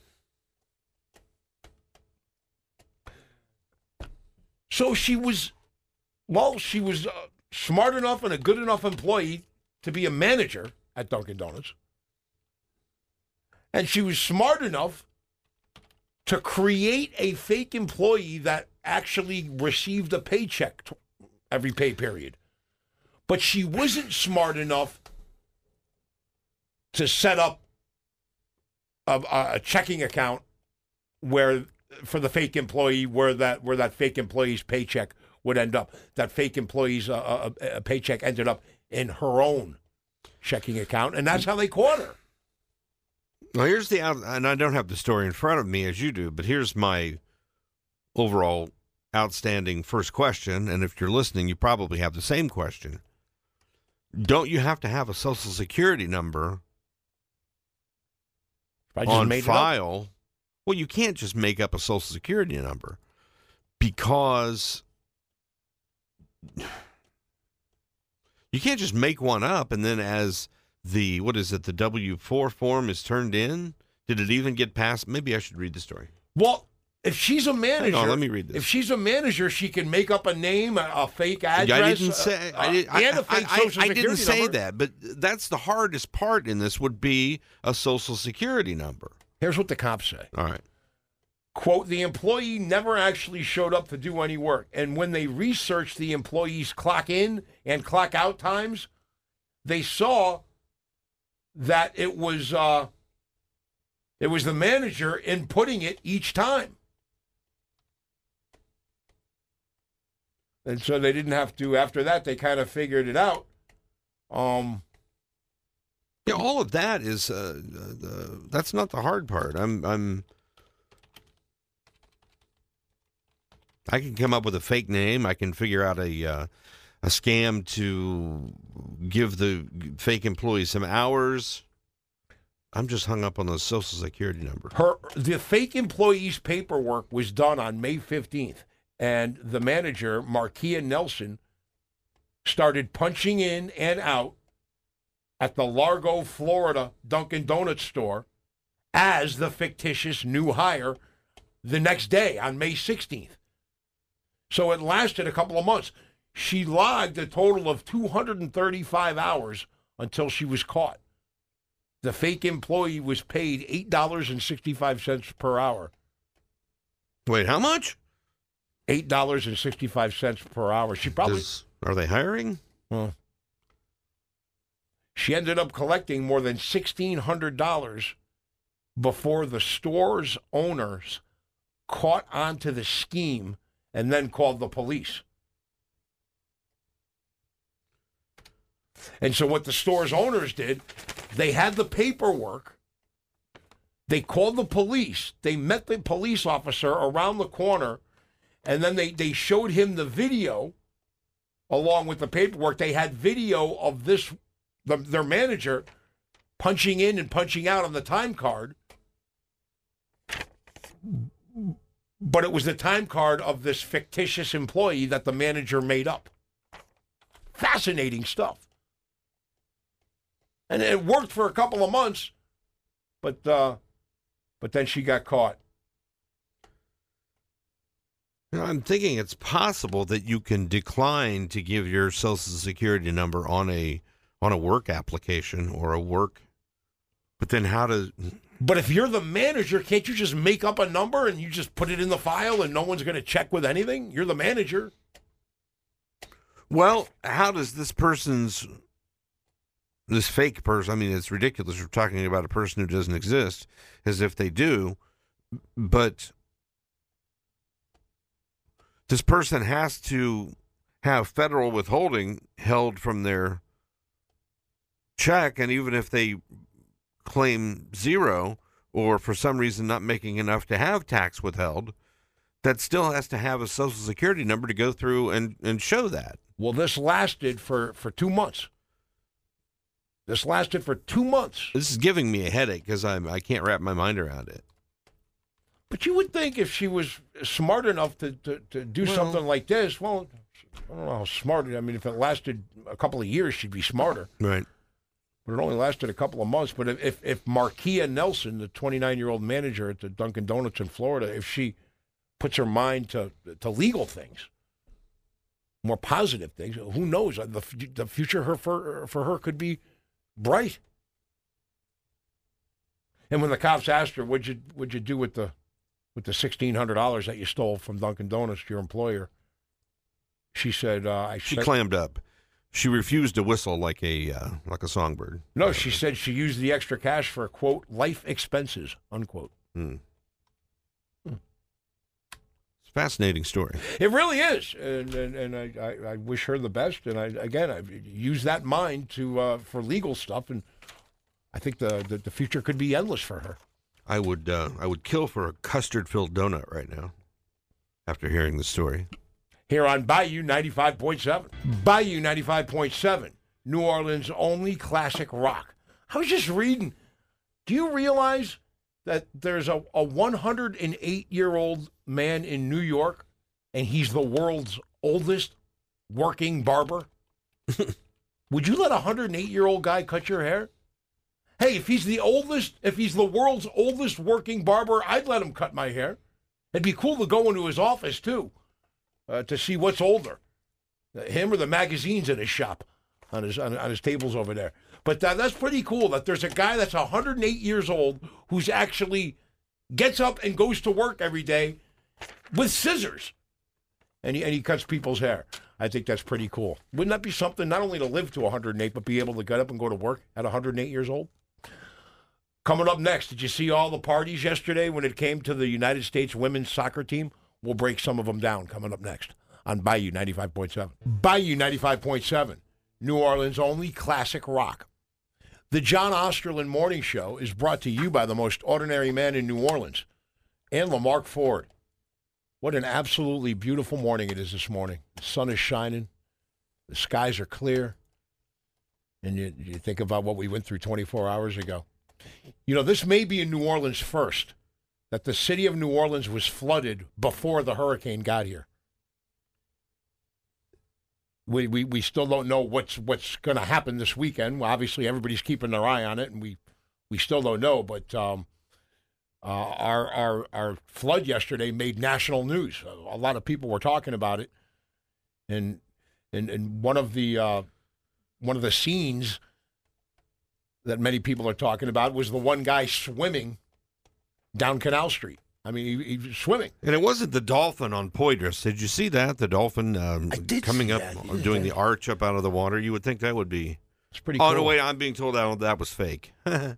So she was, well, she was uh, smart enough and a good enough employee to be a manager at Dunkin' Donuts. And she was smart enough to create a fake employee that actually received a paycheck t- every pay period. But she wasn't smart enough to set up a, a checking account where for the fake employee where that where that fake employee's paycheck would end up. That fake employee's uh, uh, uh, paycheck ended up in her own checking account, and that's how they caught her. Well, here's the out, and I don't have the story in front of me as you do, but here's my overall outstanding first question, and if you're listening, you probably have the same question. Don't you have to have a Social Security number I just on made file. It up. Well, you can't just make up a Social Security number because you can't just make one up and then as the, what is it, the W four form is turned in? Did it even get past? Maybe I should read the story. Well, if she's a manager, Hang on, let me read this. If she's a manager, she can make up a name, a, a fake address. I didn't say. Uh, I, did, I, and a fake I, social I, I security didn't say number. that, but that's the hardest part in this would be a Social Security number. Here's what the cops say. All right. Quote, the employee never actually showed up to do any work. And when they researched the employee's clock in and clock out times, they saw that it was uh, it was the manager inputting it each time. And so they didn't have to, after that, they kind of figured it out. Um, yeah, all of that is, uh, the, that's not the hard part. I'm, I'm, I can come up with a fake name. I can figure out a, uh, a scam to give the fake employee some hours. I'm just hung up on the Social Security number. Her, the fake employee's paperwork was done on May fifteenth. And the manager, Markia Nelson, started punching in and out at the Largo, Florida Dunkin' Donuts store as the fictitious new hire the next day on May sixteenth. So it lasted a couple of months. She logged a total of two hundred thirty-five hours until she was caught. The fake employee was paid eight dollars and sixty-five cents per hour. Wait, how much? eight dollars and sixty-five cents per hour. She probably... Does, are they hiring? Well, she ended up collecting more than sixteen hundred dollars before the store's owners caught onto the scheme and then called the police. And so what the store's owners did, they had the paperwork. They called the police. They met the police officer around the corner, and then they, they showed him the video along with the paperwork. They had video of this, the, their manager, punching in and punching out on the time card. But it was the time card of this fictitious employee that the manager made up. Fascinating stuff. And it worked for a couple of months, but uh, but then she got caught. You know, I'm thinking it's possible that you can decline to give your Social Security number on a on a work application or a work, but then how to... But if you're the manager, can't you just make up a number and you just put it in the file and no one's going to check with anything? You're the manager. Well, how does this person's... This fake person, I mean, it's ridiculous. We're talking about a person who doesn't exist as if they do. But this person has to have federal withholding held from their check. And even if they claim zero or for some reason not making enough to have tax withheld, that still has to have a Social Security number to go through and, and show that. Well, this lasted for, for two months. This lasted for two months. This is giving me a headache because I'm I can't wrap my mind around it. But you would think if she was smart enough to, to, to do Well, something like this, well, I don't know how smart. I mean, if it lasted a couple of years, she'd be smarter. Right. But it only lasted a couple of months. But if, if, if Markia Nelson, the twenty-nine-year-old manager at the Dunkin' Donuts in Florida, if she puts her mind to to legal things, more positive things, who knows? The, the future her for, for her could be bright. And when the cops asked her, "What'd you what'd you do with the with the sixteen hundred dollars that you stole from Dunkin' Donuts, your employer?" She said, uh, "I." She said, clammed up. She refused to whistle like a uh, like a songbird. No, she said she used the extra cash for quote life expenses unquote. Hmm. Hmm. It's a fascinating story. It really is, and and, and I, I, I wish her the best. And I again, I use that mind to uh, for legal stuff, and I think the, the the future could be endless for her. I would uh, I would kill for a custard-filled donut right now after hearing the story. Here on Bayou ninety-five point seven. Bayou ninety-five point seven, New Orleans' only classic rock. I was just reading. Do you realize that there's a, a one hundred eight-year-old man in New York, and he's the world's oldest working barber? Would you let a one hundred eight-year-old guy cut your hair? Hey, if he's the oldest, if he's the world's oldest working barber, I'd let him cut my hair. It'd be cool to go into his office, too, uh, to see what's older, him or the magazines in his shop, on his on, on his tables over there. But uh, that's pretty cool that there's a guy that's one hundred eight years old who's actually gets up and goes to work every day with scissors, and he, and he cuts people's hair. I think that's pretty cool. Wouldn't that be something, not only to live to one hundred eight, but be able to get up and go to work at one hundred eight years old? Coming up next, did you see all the parties yesterday when it came to the United States women's soccer team? We'll break some of them down coming up next on Bayou ninety-five point seven. Bayou ninety-five point seven, New Orleans' only classic rock. The John Osterland Morning Show is brought to you by the most ordinary man in New Orleans and Lamarck Ford. What an absolutely beautiful morning it is this morning. The sun is shining. The skies are clear. And you, you think about what we went through twenty-four hours ago. You know, this may be in New Orleans first, that the city of New Orleans was flooded before the hurricane got here. We we, we still don't know what's what's going to happen this weekend. Well, obviously, everybody's keeping their eye on it, and we, we still don't know. But um, uh, our, our, our flood yesterday made national news. A lot of people were talking about it. And and, and one of the uh, one of the scenes that many people are talking about was the one guy swimming down Canal Street. I mean, he, he was swimming. And it wasn't the dolphin on Poydras. Did you see that? The dolphin um, coming up, that, yeah. doing the arch up out of the water. You would think that would be... It's pretty oh, cool. Oh, no, wait, I'm being told that, that was fake. huh.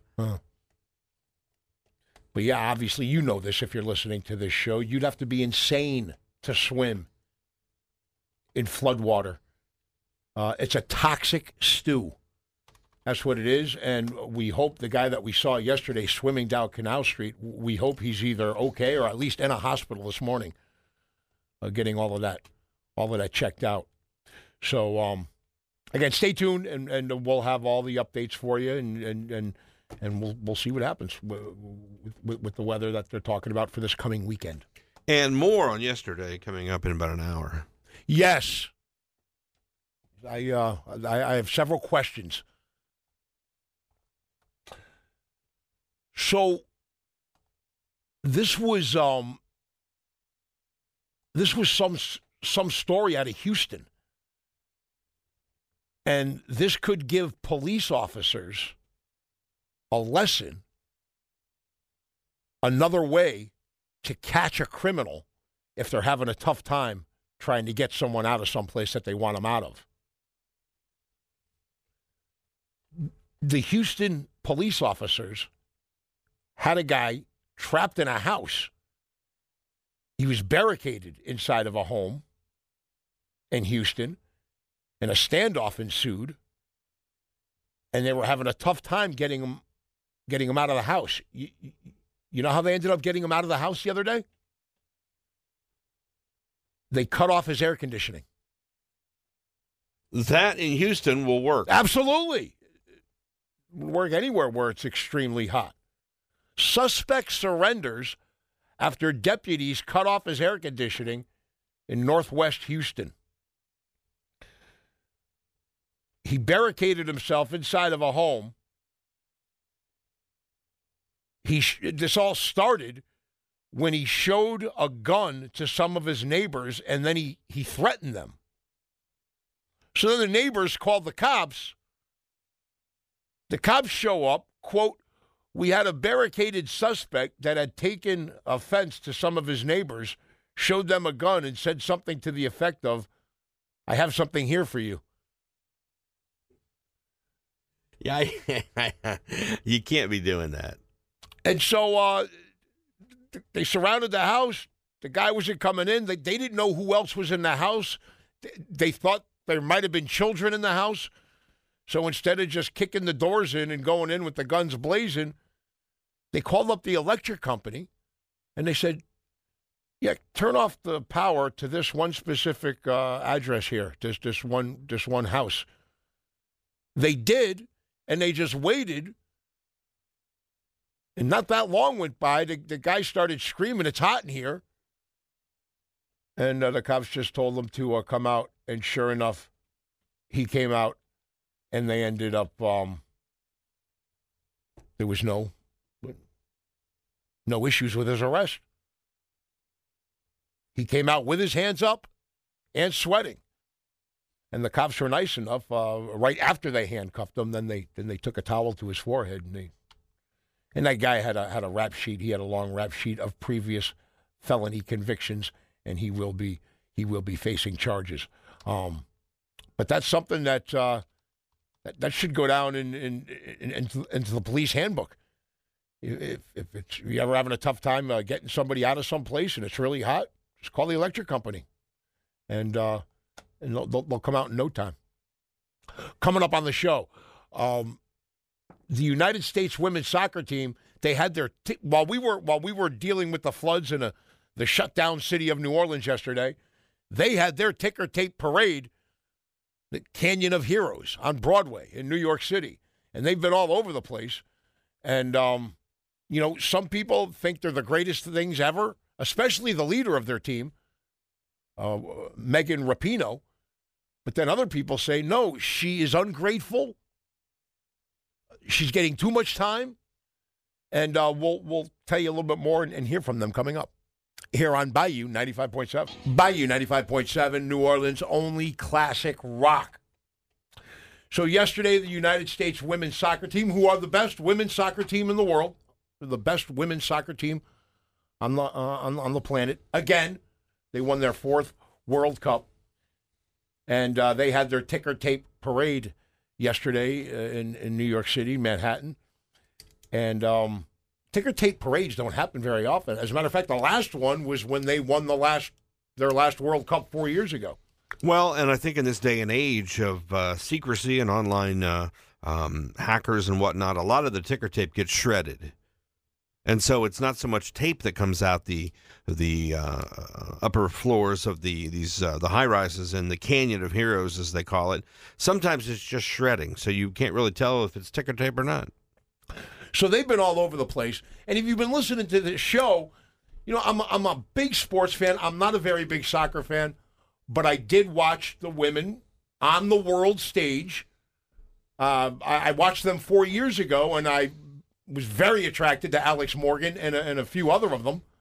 But yeah, obviously you know this if you're listening to this show. You'd have to be insane to swim in floodwater. Uh, it's a toxic stew. That's what it is, and we hope the guy that we saw yesterday swimming down Canal Street, we hope he's either okay or at least in a hospital this morning, uh, getting all of that, all of that checked out. So, um, again, stay tuned, and, and we'll have all the updates for you, and and and, and we'll we'll see what happens with, with, with the weather that they're talking about for this coming weekend. And more on yesterday coming up in about an hour. Yes, I uh, I, I have several questions. So this was um, this was some some story out of Houston, and this could give police officers a lesson, another way to catch a criminal if they're having a tough time trying to get someone out of someplace that they want them out of. The Houston police officers had a guy trapped in a house. He was barricaded inside of a home in Houston, and a standoff ensued, and they were having a tough time getting him, getting him out of the house. You, you know how they ended up getting him out of the house the other day? They cut off his air conditioning. That in Houston will work. Absolutely. It will work anywhere where it's extremely hot. Suspect surrenders after deputies cut off his air conditioning in northwest Houston. He barricaded himself inside of a home. He sh- this all started when he showed a gun to some of his neighbors, and then he, he threatened them. So then the neighbors called the cops. The cops show up, quote, "We had a barricaded suspect that had taken offense to some of his neighbors, showed them a gun, and said something to the effect of, 'I have something here for you.'" Yeah, you can't be doing that. And so uh, they surrounded the house. The guy wasn't coming in. They, they didn't know who else was in the house. They, they thought there might have been children in the house. So instead of just kicking the doors in and going in with the guns blazing, they called up the electric company, and they said, yeah, turn off the power to this one specific uh, address here, this, this, one, this one house. They did, and they just waited And not that long went by, the, the guy started screaming, "It's hot in here." And uh, the cops just told him to uh, come out. And sure enough, he came out, and they ended up, um, there was no, no issues with his arrest. He came out with his hands up and sweating. And the cops were nice enough, uh, right after they handcuffed him, then they then they took a towel to his forehead. And, they, and that guy had a, had a rap sheet. He had a long rap sheet of previous felony convictions, and he will be he will be facing charges. Um, but that's something that, uh, that that should go down in, in, in, into, into the police handbook. If if it's you're ever having a tough time uh, getting somebody out of some place and it's really hot, just call the electric company, and uh, and they'll, they'll, they'll come out in no time. Coming up on the show, um, the United States women's soccer team, they had their t- while we were while we were dealing with the floods in a, the shut down city of New Orleans yesterday, they had their ticker tape parade, the Canyon of Heroes on Broadway in New York City, and they've been all over the place. And um, you know, some people think they're the greatest things ever, especially the leader of their team, uh, Megan Rapinoe. But then other people say, no, she is ungrateful. She's getting too much time. And uh, we'll we'll tell you a little bit more and, and hear from them coming up here on Bayou ninety-five point seven. Bayou ninety-five point seven, New Orleans' only classic rock. So yesterday, the United States women's soccer team, who are the best women's soccer team in the world, the best women's soccer team on the uh, on, on the planet, again, they won their fourth World Cup. And uh, they had their ticker tape parade yesterday uh, in, in New York City, Manhattan. And um, ticker tape parades don't happen very often. As a matter of fact, the last one was when they won the last their last World Cup four years ago. Well, and I think in this day and age of uh, secrecy and online uh, um, hackers and whatnot, a lot of the ticker tape gets shredded. And so it's not so much tape that comes out the the uh, upper floors of the these uh, the high rises in the Canyon of Heroes, as they call it. Sometimes it's just shredding, so you can't really tell if it's ticker tape or not. So they've been all over the place. And if you've been listening to this show, you know, I'm a, I'm a big sports fan. I'm not a very big soccer fan, but I did watch the women on the world stage. Uh, I, I watched them four years ago, and I was very attracted to Alex Morgan and a, and a few other of them.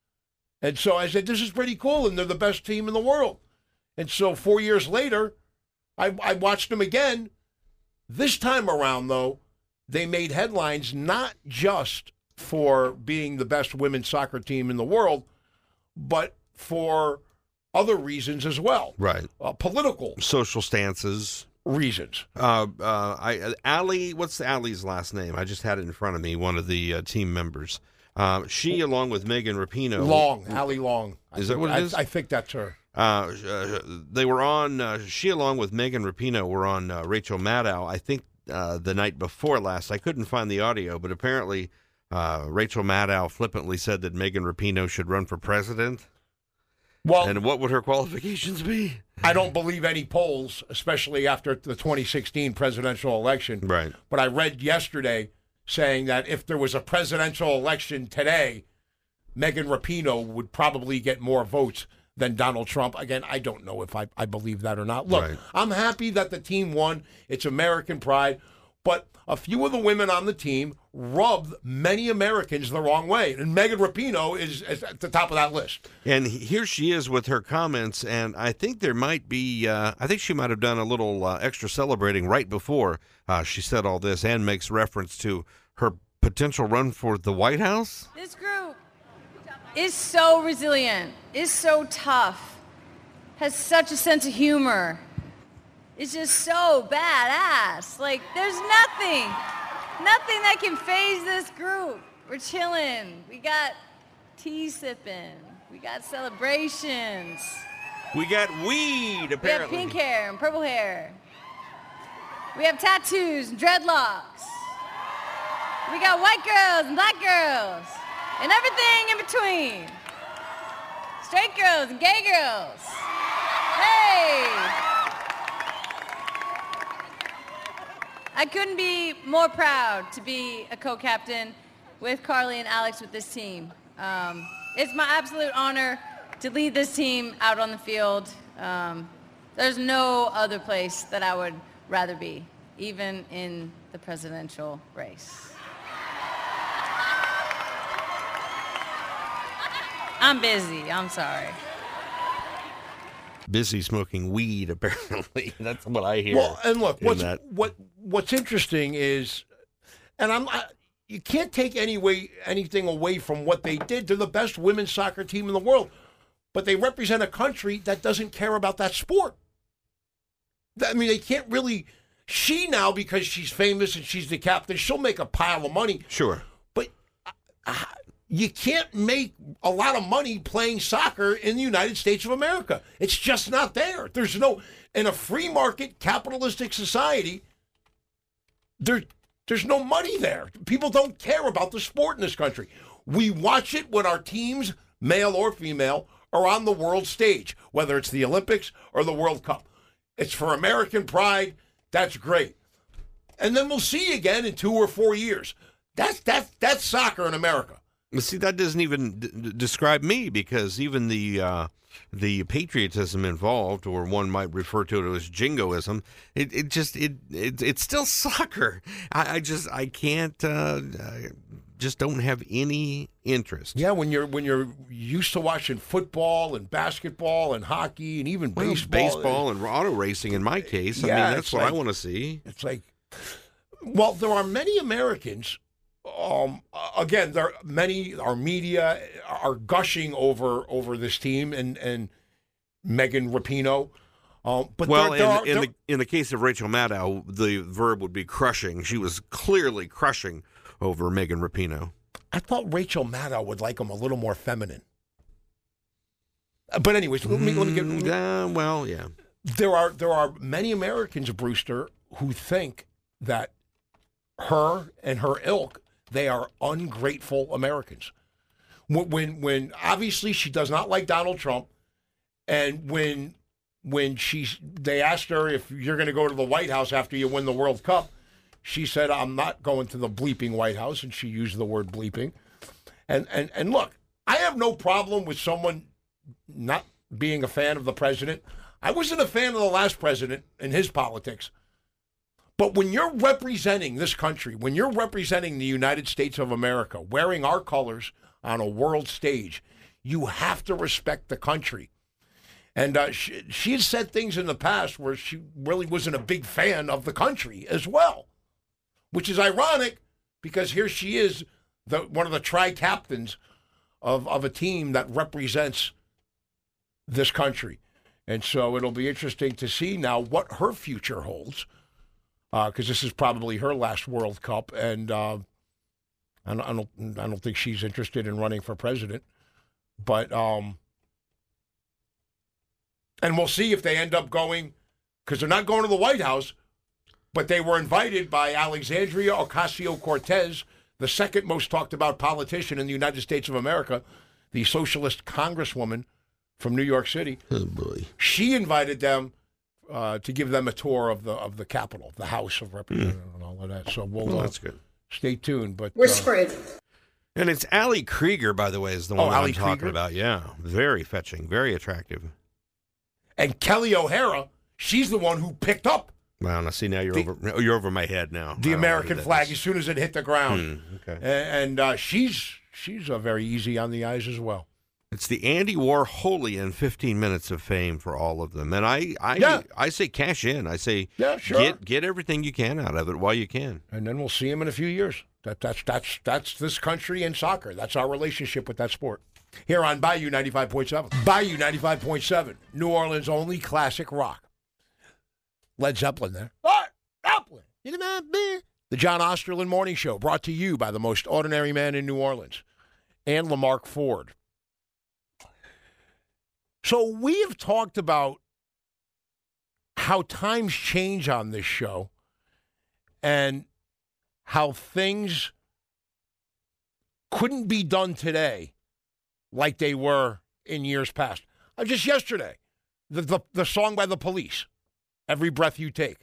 And so I said, this is pretty cool, and they're the best team in the world. And so four years later, I, I watched them again. This time around, though, they made headlines not just for being the best women's soccer team in the world, but for other reasons as well. Right. Uh, political. Social stances. Reasons. Uh, uh, I, Allie, what's Allie's last name? I just had it in front of me, one of the uh, team members. Uh, she, along with Megan Rapinoe. Long, Allie Long. I Is think, that what it I, is? I think that's her. Uh, uh, they were on, uh, she, along with Megan Rapinoe, were on uh, Rachel Maddow, I think uh, the night before last. I couldn't find the audio, but apparently uh, Rachel Maddow flippantly said that Megan Rapinoe should run for president. Well, and what would her qualifications be? I don't believe any polls, especially after the twenty sixteen presidential election. Right. But I read yesterday saying that if there was a presidential election today, Megan Rapinoe would probably get more votes than Donald Trump. Again, I don't know if I, I believe that or not. Look, Right. I'm happy that the team won. It's American pride. But a few of the women on the team rubbed many Americans the wrong way. And Megan Rapinoe is, is at the top of that list. And here she is with her comments, and I think there might be, uh, I think she might have done a little uh, extra celebrating right before uh, she said all this and makes reference to her potential run for the White House. This group is so resilient, is so tough, has such a sense of humor. It's just so badass. Like, there's nothing, nothing that can phase this group. We're chilling. We got tea sipping. We got celebrations. We got weed, apparently. We have pink hair and purple hair. We have tattoos and dreadlocks. We got white girls and black girls and everything in between. Straight girls and gay girls. Hey! I couldn't be more proud to be a co-captain with Carly and Alex with this team. Um, it's my absolute honor to lead this team out on the field. Um, there's no other place that I would rather be, even in the presidential race. I'm busy. I'm sorry. Busy smoking weed, apparently. That's what I hear. Well, and look, what's that. what what's interesting is, and I'm I, you can't take any way anything away from what they did. They're the best women's soccer team in the world, but they represent a country that doesn't care about that sport. I mean, they can't really. She now, because she's famous and she's the captain, she'll make a pile of money. Sure, but uh, you can't make a lot of money playing soccer in the United States of America. It's just not there. There's no, in a free market capitalistic society, there, there's no money there. People don't care about the sport in this country. We watch it when our teams, male or female, are on the world stage, whether it's the Olympics or the World Cup. It's for American pride. That's great. And then we'll see you again in two or four years. That's, that's, that's soccer in America. See, that doesn't even d- describe me, because even the uh, the patriotism involved, or one might refer to it as jingoism, it, it just it, it it's still soccer. I, I just I can't uh, I just don't have any interest. Yeah, when you're when you're used to watching football and basketball and hockey and even well, baseball, baseball and auto racing. In my case, I yeah, mean that's what like, I want to see. It's like, well, there are many Americans. Um, again, there many our media are gushing over over this team and and Megan Rapinoe. Um, but well, there, there in, are, in there, the in the case of Rachel Maddow, the verb would be crushing. She was clearly crushing over Megan Rapinoe. I thought Rachel Maddow would like him a little more feminine. But anyways, let me let me get. Mm, uh, well, yeah. There are there are many Americans, Brewster, who think that her and her ilk, they are ungrateful Americans. When, when when obviously she does not like Donald Trump, and when when she they asked her if you're going to go to the White House after you win the World Cup, she said, "I'm not going to the bleeping White House," and she used the word bleeping. And and and look, I have no problem with someone not being a fan of the president. I wasn't a fan of the last president and his politics. But when you're representing this country, when you're representing the United States of America, wearing our colors on a world stage, you have to respect the country. And uh, she, she has said things in the past where she really wasn't a big fan of the country as well, which is ironic because here she is, the, one of the tri-captains of, of a team that represents this country. And so it'll be interesting to see now what her future holds. Because uh, this is probably her last World Cup, and uh, I, don't, I don't, I don't think she's interested in running for president. But, um, and we'll see if they end up going, because they're not going to the White House, but they were invited by Alexandria Ocasio-Cortez, the second most talked about politician in the United States of America, the socialist congresswoman from New York City. Oh boy! She invited them. Uh, to give them a tour of the of the Capitol, the House of Representatives, mm. and all of that. So we'll well, uh, that's good. Stay tuned. But we're uh, screwed. And it's Ali Krieger, by the way, is the one oh, I'm Ali talking Krieger? about. Yeah, very fetching, very attractive. And Kelly O'Hara, she's the one who picked up. Well, now see, now you're the, over. You're over my head now. The American flag as soon as it hit the ground. Mm, okay. And, and uh, she's she's uh, very easy on the eyes as well. It's the Andy Warholian fifteen minutes of fame for all of them. And I I, yeah. I say cash in. I say yeah, sure. get get everything you can out of it while you can. And then we'll see him in a few years. That that's that's that's this country and soccer. That's our relationship with that sport. Here on Bayou ninety-five point seven. Bayou ninety-five point seven. New Orleans' only classic rock. Led Zeppelin there. What? Zeppelin. The John Osterlin Morning Show, brought to you by the most ordinary man in New Orleans, and Lamarck Ford. So we have talked about how times change on this show and how things couldn't be done today like they were in years past. Uh, just yesterday, the, the, the song by The Police, Every Breath You Take.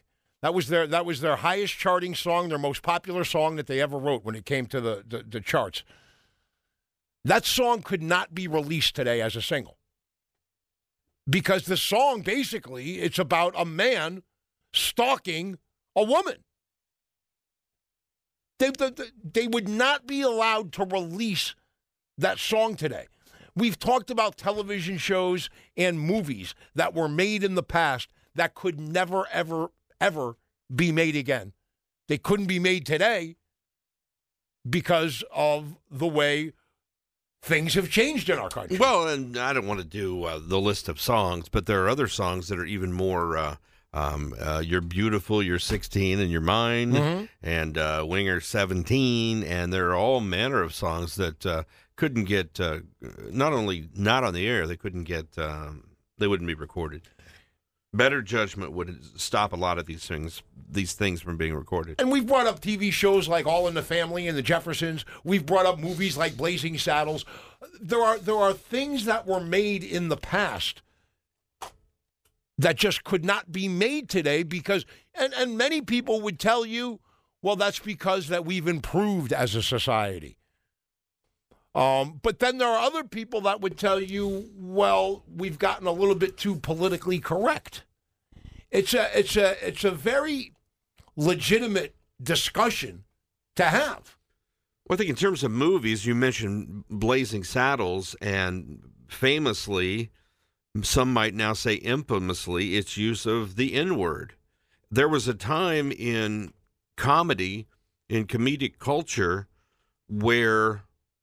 That was their that was their highest charting song, their most popular song that they ever wrote when it came to the, the, the charts. That song could not be released today as a single. Because the song, basically, it's about a man stalking a woman. They, they, they would not be allowed to release that song today. We've talked about television shows and movies that were made in the past that could never, ever, ever be made again. They couldn't be made today because of the way things have changed in our country. Well, and I don't want to do uh, the list of songs, but there are other songs that are even more, uh, um, uh, You're Beautiful, You're sixteen, and You're Mine, mm-hmm. and uh, Winger seventeen, and there are all manner of songs that uh, couldn't get, uh, not only not on the air, they couldn't get, um, they wouldn't be recorded. Better judgment would stop a lot of these things these things from being recorded. And we've brought up T V shows like All in the Family and The Jeffersons. We've brought up movies like Blazing Saddles. There are there are things that were made in the past that just could not be made today because, and, and many people would tell you, well, that's because that we've improved as a society. Um, but then there are other people that would tell you, well, we've gotten a little bit too politically correct. It's a it's a it's a very legitimate discussion to have. Well, I think in terms of movies, you mentioned Blazing Saddles, and famously, some might now say infamously, its use of the N-word. There was a time in comedy, in comedic culture, where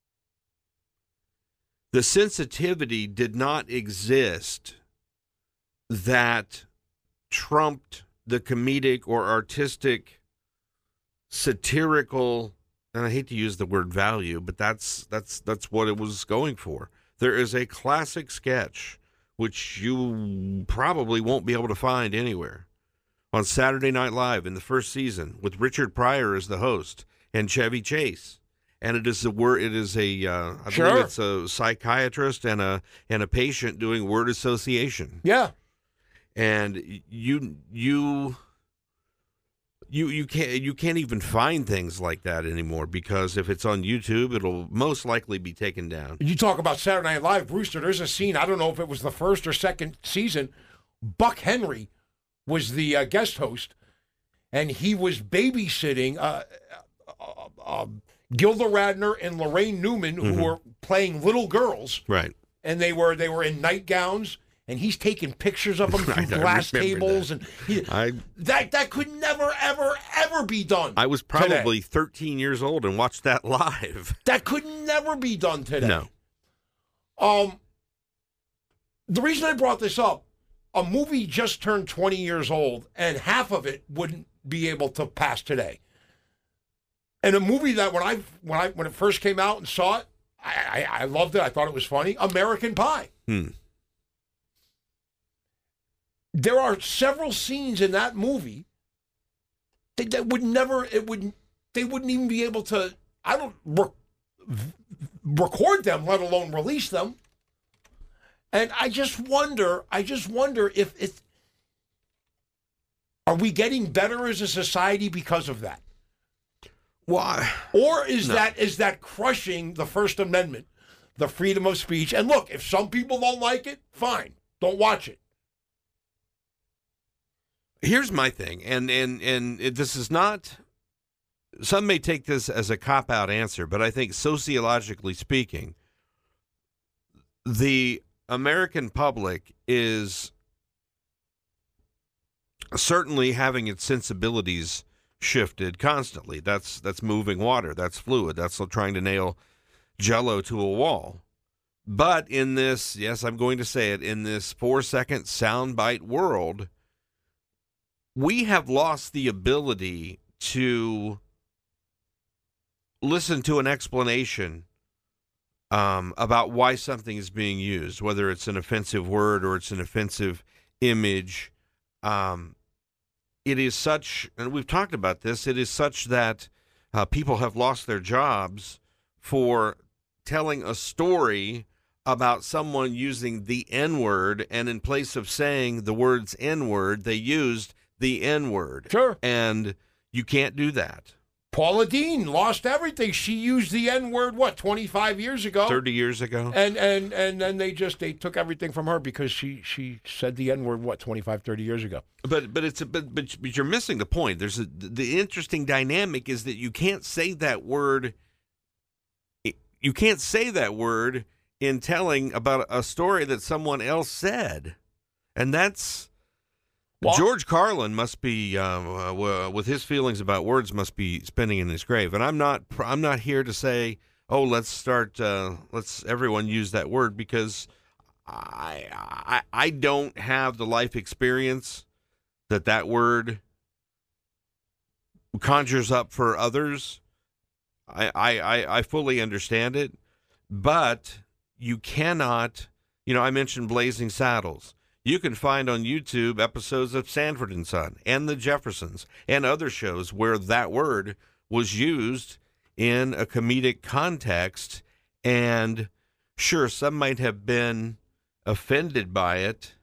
the sensitivity did not exist that trumped the comedic or artistic, satirical, and I hate to use the word value, but that's that's that's what it was going for. There is a classic sketch, which you probably won't be able to find anywhere, on Saturday Night Live in the first season, with Richard Pryor as the host and Chevy Chase. And it is a word. It is a. Uh, I sure. believe it's a psychiatrist and a and a patient doing word association. Yeah. And you you you you can't you can't even find things like that anymore because if it's on YouTube, it'll most likely be taken down. You talk about Saturday Night Live, Brewster. There's a scene. I don't know if it was the first or second season. Buck Henry was the uh, guest host, and he was babysitting. Uh, uh, uh, Gilda Radner and Lorraine Newman, who mm-hmm. were playing little girls, right? And they were they were in nightgowns, and he's taking pictures of them through glass tables, that. and he, I, that that could never ever ever be done. I was probably today. thirteen years old and watched that live. That could never be done today. No. Um. The reason I brought this up, a movie just turned twenty years old, and half of it wouldn't be able to pass today. And a movie that when I when I when it first came out and saw it, I, I, I loved it. I thought it was funny. American Pie. Hmm. There are several scenes in that movie that, that would never it would they wouldn't even be able to I don't re- record them, let alone release them. And I just wonder, I just wonder if it are we getting better as a society because of that? Why? Or is no. that is that crushing the First Amendment, the freedom of speech? And look, if some people don't like it, fine. Don't watch it. Here's my thing, and and and it, this is not. Some may take this as a cop-out answer, but I think sociologically speaking, the American public is certainly having its sensibilities shifted constantly. That's that's moving water. That's fluid. That's trying to nail Jell-O to a wall. But in this, yes, I'm going to say it, in this four-second soundbite world, we have lost the ability to listen to an explanation um, about why something is being used, whether it's an offensive word or it's an offensive image. Um, It is such, and we've talked about this, it is such that uh, people have lost their jobs for telling a story about someone using the N-word, and in place of saying the words N-word, they used the N-word. Sure. And you can't do that. Paula Deen lost everything. She used the N-word, what, twenty-five years ago? thirty years ago. And and and then they just they took everything from her because she she said the N-word, what, twenty-five, thirty years ago. But but it's a, but, but but you're missing the point. There's a, the interesting dynamic is that you can't say that word. You can't say that word in telling about a story that someone else said, and that's. Well, George Carlin must be, um, uh, with his feelings about words, must be spinning in his grave. And I'm not, I'm not here to say, oh, let's start, uh, let's everyone use that word, because I, I, I don't have the life experience that that word conjures up for others. I, I, I fully understand it, but you cannot. You know, I mentioned Blazing Saddles. You can find on YouTube episodes of Sanford and Son and The Jeffersons and other shows where that word was used in a comedic context. And sure, some might have been offended by it.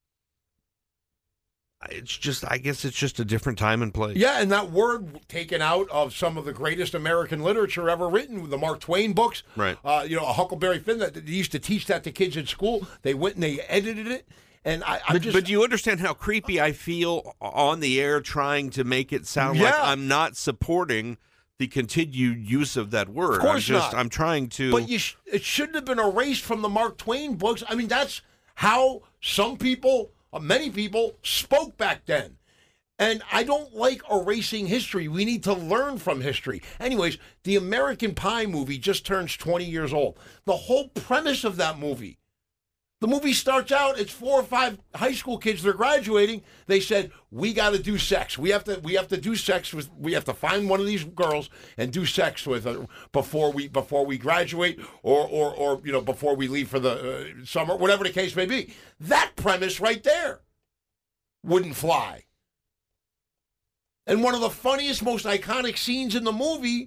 It's just, I guess it's just a different time and place. Yeah, and that word taken out of some of the greatest American literature ever written, the Mark Twain books. Right. Uh, you know, Huckleberry Finn, that they used to teach that to kids in school. They went and they edited it. And I, I but, just, but do you understand how creepy I feel on the air trying to make it sound yeah. like I'm not supporting the continued use of that word? Of course I'm just, not. I'm trying to. But you sh- it shouldn't have been erased from the Mark Twain books. I mean, that's how some people, uh, many people, spoke back then. And I don't like erasing history. We need to learn from history. Anyways, the American Pie movie just turns twenty years old. The whole premise of that movie. The movie starts out, it's four or five high school kids, they're graduating. They said, we got to do sex. We have to we have to do sex with, we have to find one of these girls and do sex with her before we before we graduate or, or, or you know, before we leave for the uh, summer, whatever the case may be. That premise right there wouldn't fly. And one of the funniest, most iconic scenes in the movie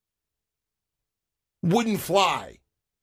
wouldn't fly.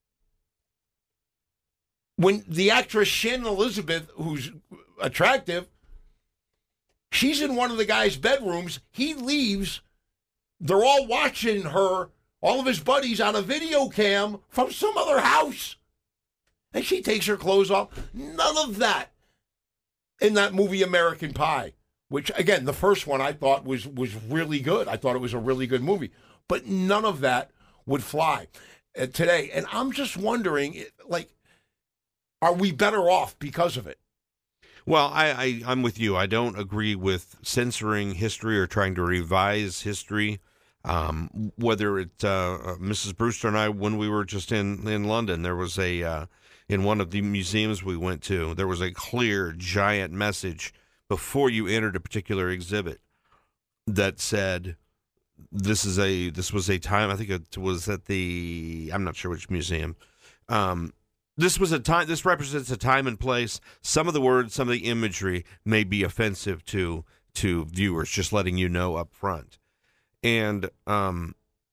When the actress Shannon Elizabeth, who's attractive, she's in one of the guy's bedrooms. He leaves. They're all watching her, all of his buddies, on a video cam from some other house. And she takes her clothes off. None of that in that movie American Pie, which, again, the first one I thought was, was really good. I thought it was a really good movie. But none of that would fly uh, today. And I'm just wondering, like, are we better off because of it? Well, I, I, I'm with you. I don't agree with censoring history or trying to revise history. Um, whether it, uh, Missus Brewster and I, when we were just in, in London, there was a, uh, in one of the museums we went to, there was a clear, giant message before you entered a particular exhibit that said, this is a, this was a time, I think it was at the, I'm not sure which museum, um, This was a time. This represents a time and place. Some of the words, some of the imagery may be offensive to to viewers. Just letting you know up front. And um,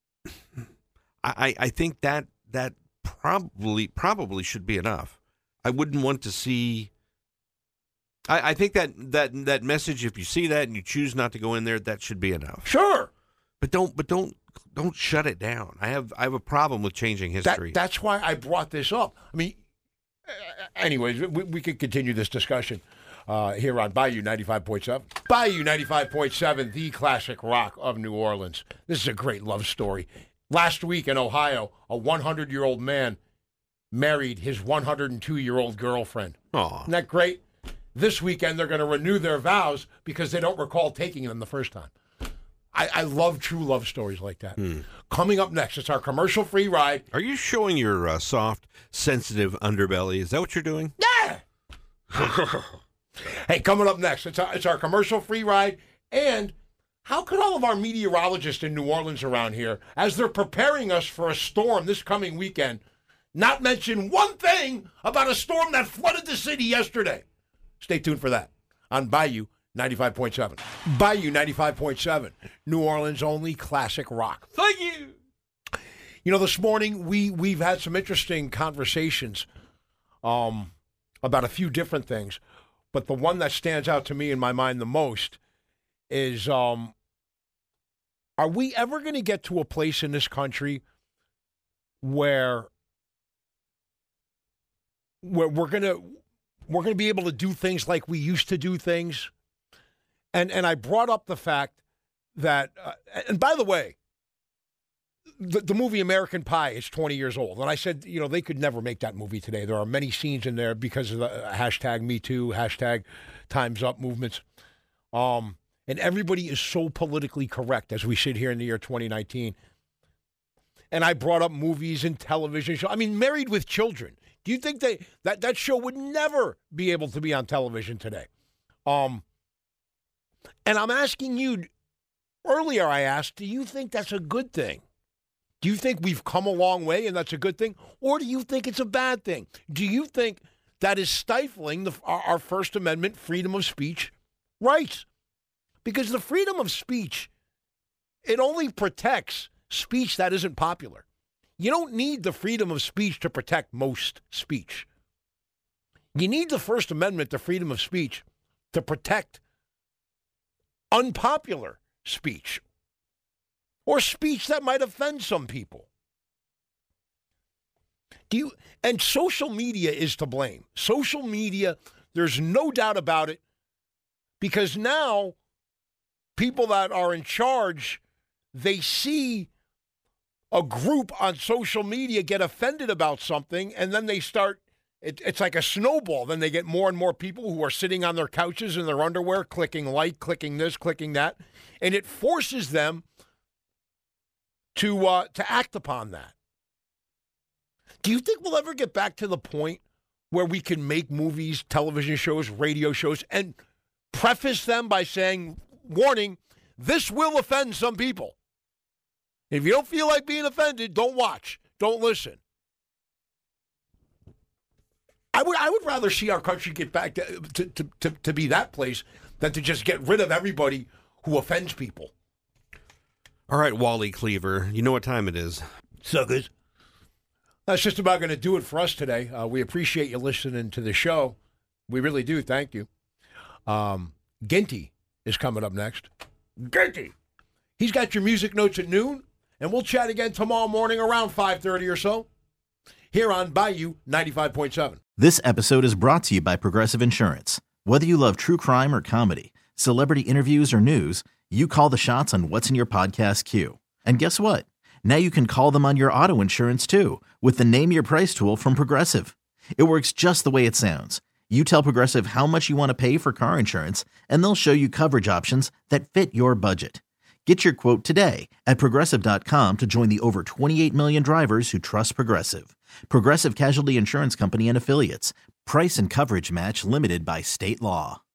I I think that that probably probably should be enough. I wouldn't want to see. I, I think that that that message, if you see that and you choose not to go in there, that should be enough. Sure, but don't but don't. Don't shut it down. I have I have a problem with changing history. That, that's why I brought this up. I mean, anyways, we, we could continue this discussion uh, here on Bayou ninety-five point seven. Bayou ninety-five point seven, the classic rock of New Orleans. This is a great love story. Last week in Ohio, a hundred-year-old man married his one hundred two-year-old girlfriend. Aww. Isn't that great? This weekend, they're going to renew their vows because they don't recall taking them the first time. I, I love true love stories like that. Hmm. Coming up next, it's our commercial-free ride. Are you showing your uh, soft, sensitive underbelly? Is that what you're doing? Yeah! Hey, coming up next, it's our, it's our commercial-free ride. And how could all of our meteorologists in New Orleans around here, as they're preparing us for a storm this coming weekend, not mention one thing about a storm that flooded the city yesterday? Stay tuned for that on Bayou ninety-five point seven. Bayou ninety-five point seven, New Orleans' only classic rock. Thank you. You know, this morning we, we've had some interesting conversations um, about a few different things, but the one that stands out to me in my mind the most is, um, are we ever going to get to a place in this country where, where we're going to we're going to be able to do things like we used to do things? And and I brought up the fact that, uh, and by the way, the, the movie American Pie is twenty years old. And I said, you know, they could never make that movie today. There are many scenes in there because of the hashtag Me Too, hashtag Time's Up movements. Um, and everybody is so politically correct as we sit here in the year twenty nineteen. And I brought up movies and television shows. I mean, Married with Children. Do you think they that, that show would never be able to be on television today? Um, and I'm asking you, earlier I asked, do you think that's a good thing? Do you think we've come a long way and that's a good thing? Or do you think it's a bad thing? Do you think that is stifling the, our, our First Amendment freedom of speech rights? Because the freedom of speech, it only protects speech that isn't popular. You don't need the freedom of speech to protect most speech. You need the First Amendment, the freedom of speech, to protect unpopular speech or speech that might offend some people. Do you, and social media is to blame. Social media, there's no doubt about it, because now people that are in charge, they see a group on social media get offended about something, and then they start, it, it's like a snowball. Then they get more and more people who are sitting on their couches in their underwear, clicking like, clicking this, clicking that, and it forces them to uh, to act upon that. Do you think we'll ever get back to the point where we can make movies, television shows, radio shows, and preface them by saying, warning, this will offend some people. If you don't feel like being offended, don't watch. Don't listen. I would I would rather see our country get back to, to, to, to, to be that place than to just get rid of everybody who offends people. All right, Wally Cleaver, you know what time it is. Suckers. That's just about going to do it for us today. Uh, we appreciate you listening to the show. We really do. Thank you. Um, Ginty is coming up next. Ginty. He's got your music notes at noon. And we'll chat again tomorrow morning around five thirty or so here on Bayou ninety-five point seven. This episode is brought to you by Progressive Insurance. Whether you love true crime or comedy, celebrity interviews or news, you call the shots on what's in your podcast queue. And guess what? Now you can call them on your auto insurance too with the Name Your Price tool from Progressive. It works just the way it sounds. You tell Progressive how much you want to pay for car insurance, and they'll show you coverage options that fit your budget. Get your quote today at Progressive dot com to join the over twenty-eight million drivers who trust Progressive. Progressive Casualty Insurance Company and Affiliates. Price and coverage match limited by state law.